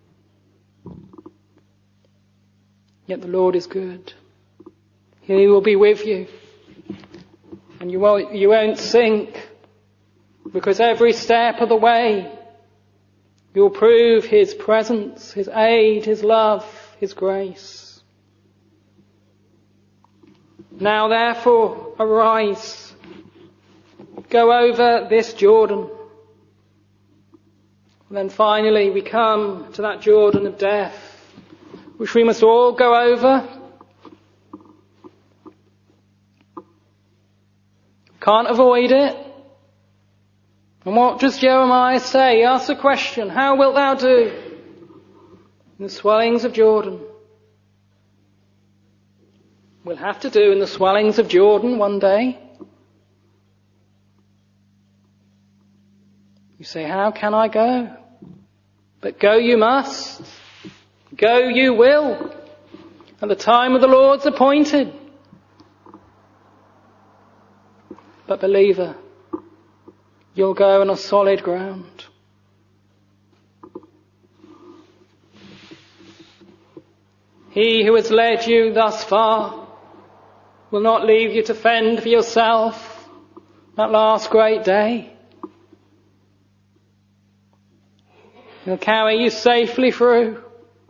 Yet the Lord is good. He will be with you. And you won't, you won't sink, because every step of the way you'll prove His presence, His aid, His love, His grace. Now therefore, arise. Go over this Jordan. And then finally we come to that Jordan of death, which we must all go over. Can't avoid it. And what does Jeremiah say? He asks a question: how wilt thou do in the swellings of Jordan? We'll have to do in the swellings of Jordan one day. You say, how can I go? But go you must. Go you will. At the time of the Lord's appointed. But believer, you'll go on a solid ground. He who has led you thus far will not leave you to fend for yourself that last great day. He'll carry you safely through.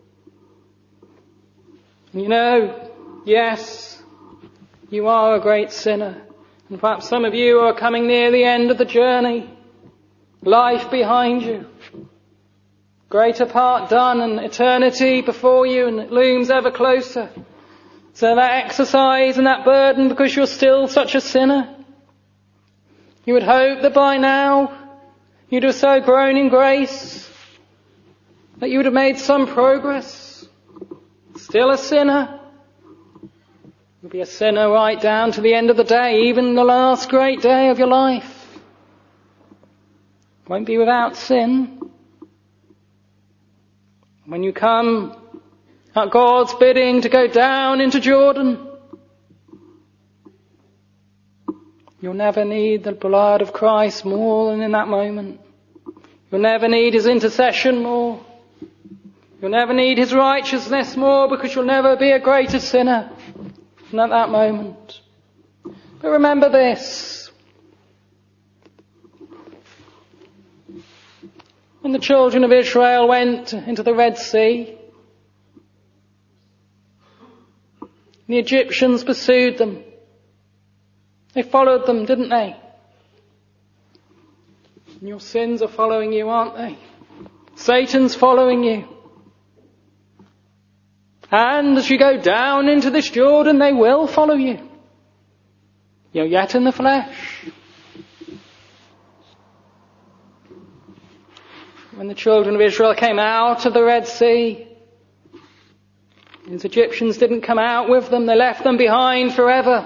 And you know, yes, you are a great sinner. And perhaps some of you are coming near the end of the journey. Life behind you. Greater part done and eternity before you, and it looms ever closer. So that exercise and that burden, because you're still such a sinner. You would hope that by now you'd have so grown in grace that you would have made some progress. Still a sinner. You'll be a sinner right down to the end of the day, even the last great day of your life. Won't be without sin. When you come at God's bidding to go down into Jordan, you'll never need the blood of Christ more than in that moment. You'll never need His intercession more. You'll never need His righteousness more, because you'll never be a greater sinner than at that moment. But remember this. When the children of Israel went into the Red Sea, the Egyptians pursued them. They followed them, didn't they? And your sins are following you, aren't they? Satan's following you. And as you go down into this Jordan, they will follow you. You're yet in the flesh. When the children of Israel came out of the Red Sea, these Egyptians didn't come out with them. They left them behind forever.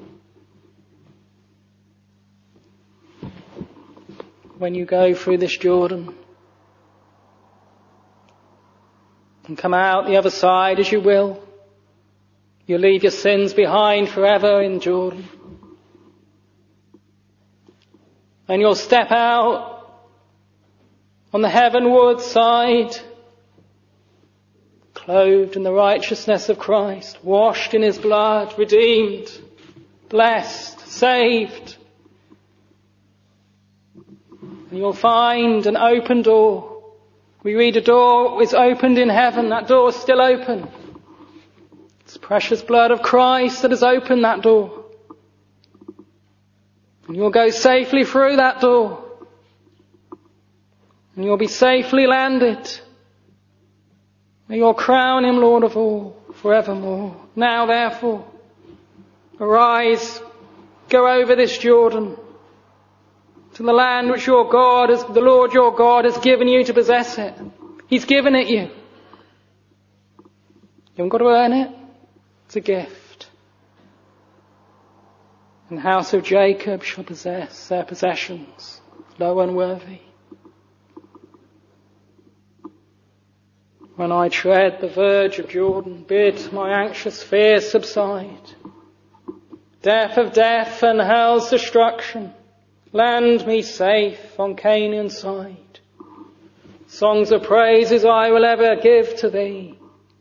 When you go through this Jordan and come out the other side as you will, you'll leave your sins behind forever in Jordan. And you'll step out on the heavenward side, clothed in the righteousness of Christ, washed in His blood, redeemed, blessed, saved. And you'll find an open door. We read a door is opened in heaven. That door is still open. It's the precious blood of Christ that has opened that door. And you'll go safely through that door. And you'll be safely landed. May you'll crown Him Lord of all forevermore. Now therefore, arise, go over this Jordan, to the land which your God, has, the Lord your God has given you to possess it. He's given it you. You haven't got to earn it. It's a gift. And the house of Jacob shall possess their possessions, though unworthy. When I tread the verge of Jordan, bid my anxious fears subside. Death of death and hell's destruction, land me safe on Canaan's side. Songs of praises I will ever give to thee.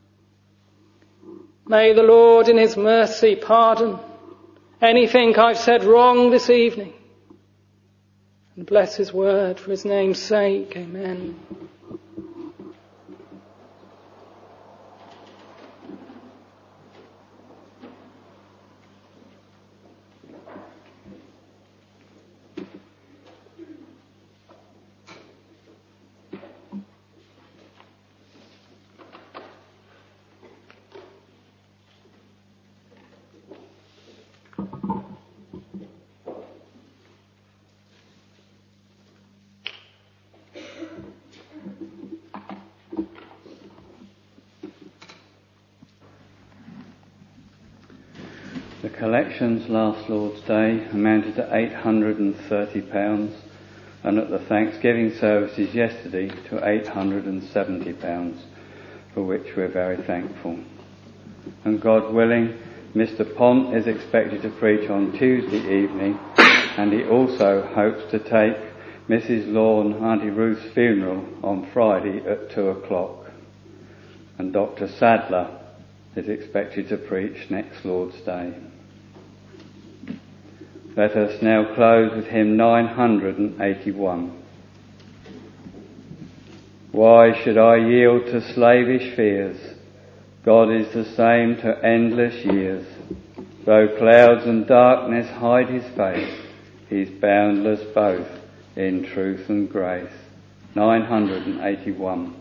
May the Lord in his mercy pardon anything I've said wrong this evening, and bless his word for his name's sake. Amen. The collections last Lord's Day amounted to eight hundred thirty pounds, and at the Thanksgiving services yesterday to eight hundred seventy pounds, for which we're very thankful. And God willing, Mister Pont is expected to preach on Tuesday evening, and he also hopes to take Missus Law and Auntie Ruth's funeral on Friday at two o'clock. And Doctor Sadler is expected to preach next Lord's Day. Let us now close with hymn nine hundred eighty-one. Why should I yield to slavish fears? God is the same to endless years. Though clouds and darkness hide his face, he's boundless both in truth and grace. nine hundred eighty-one.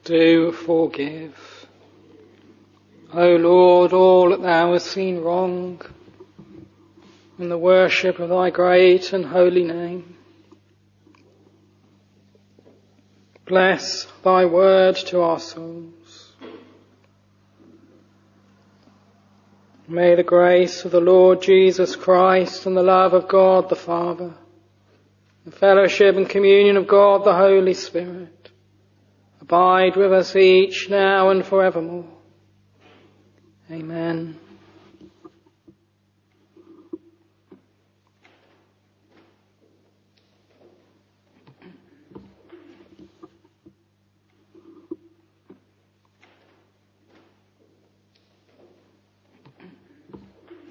do forgive. O Lord, all that thou hast seen wrong in the worship of thy great and holy name, bless thy word to our souls. May the grace of the Lord Jesus Christ and the love of God the Father, the fellowship and communion of God the Holy Spirit, abide with us each now and forevermore. Amen.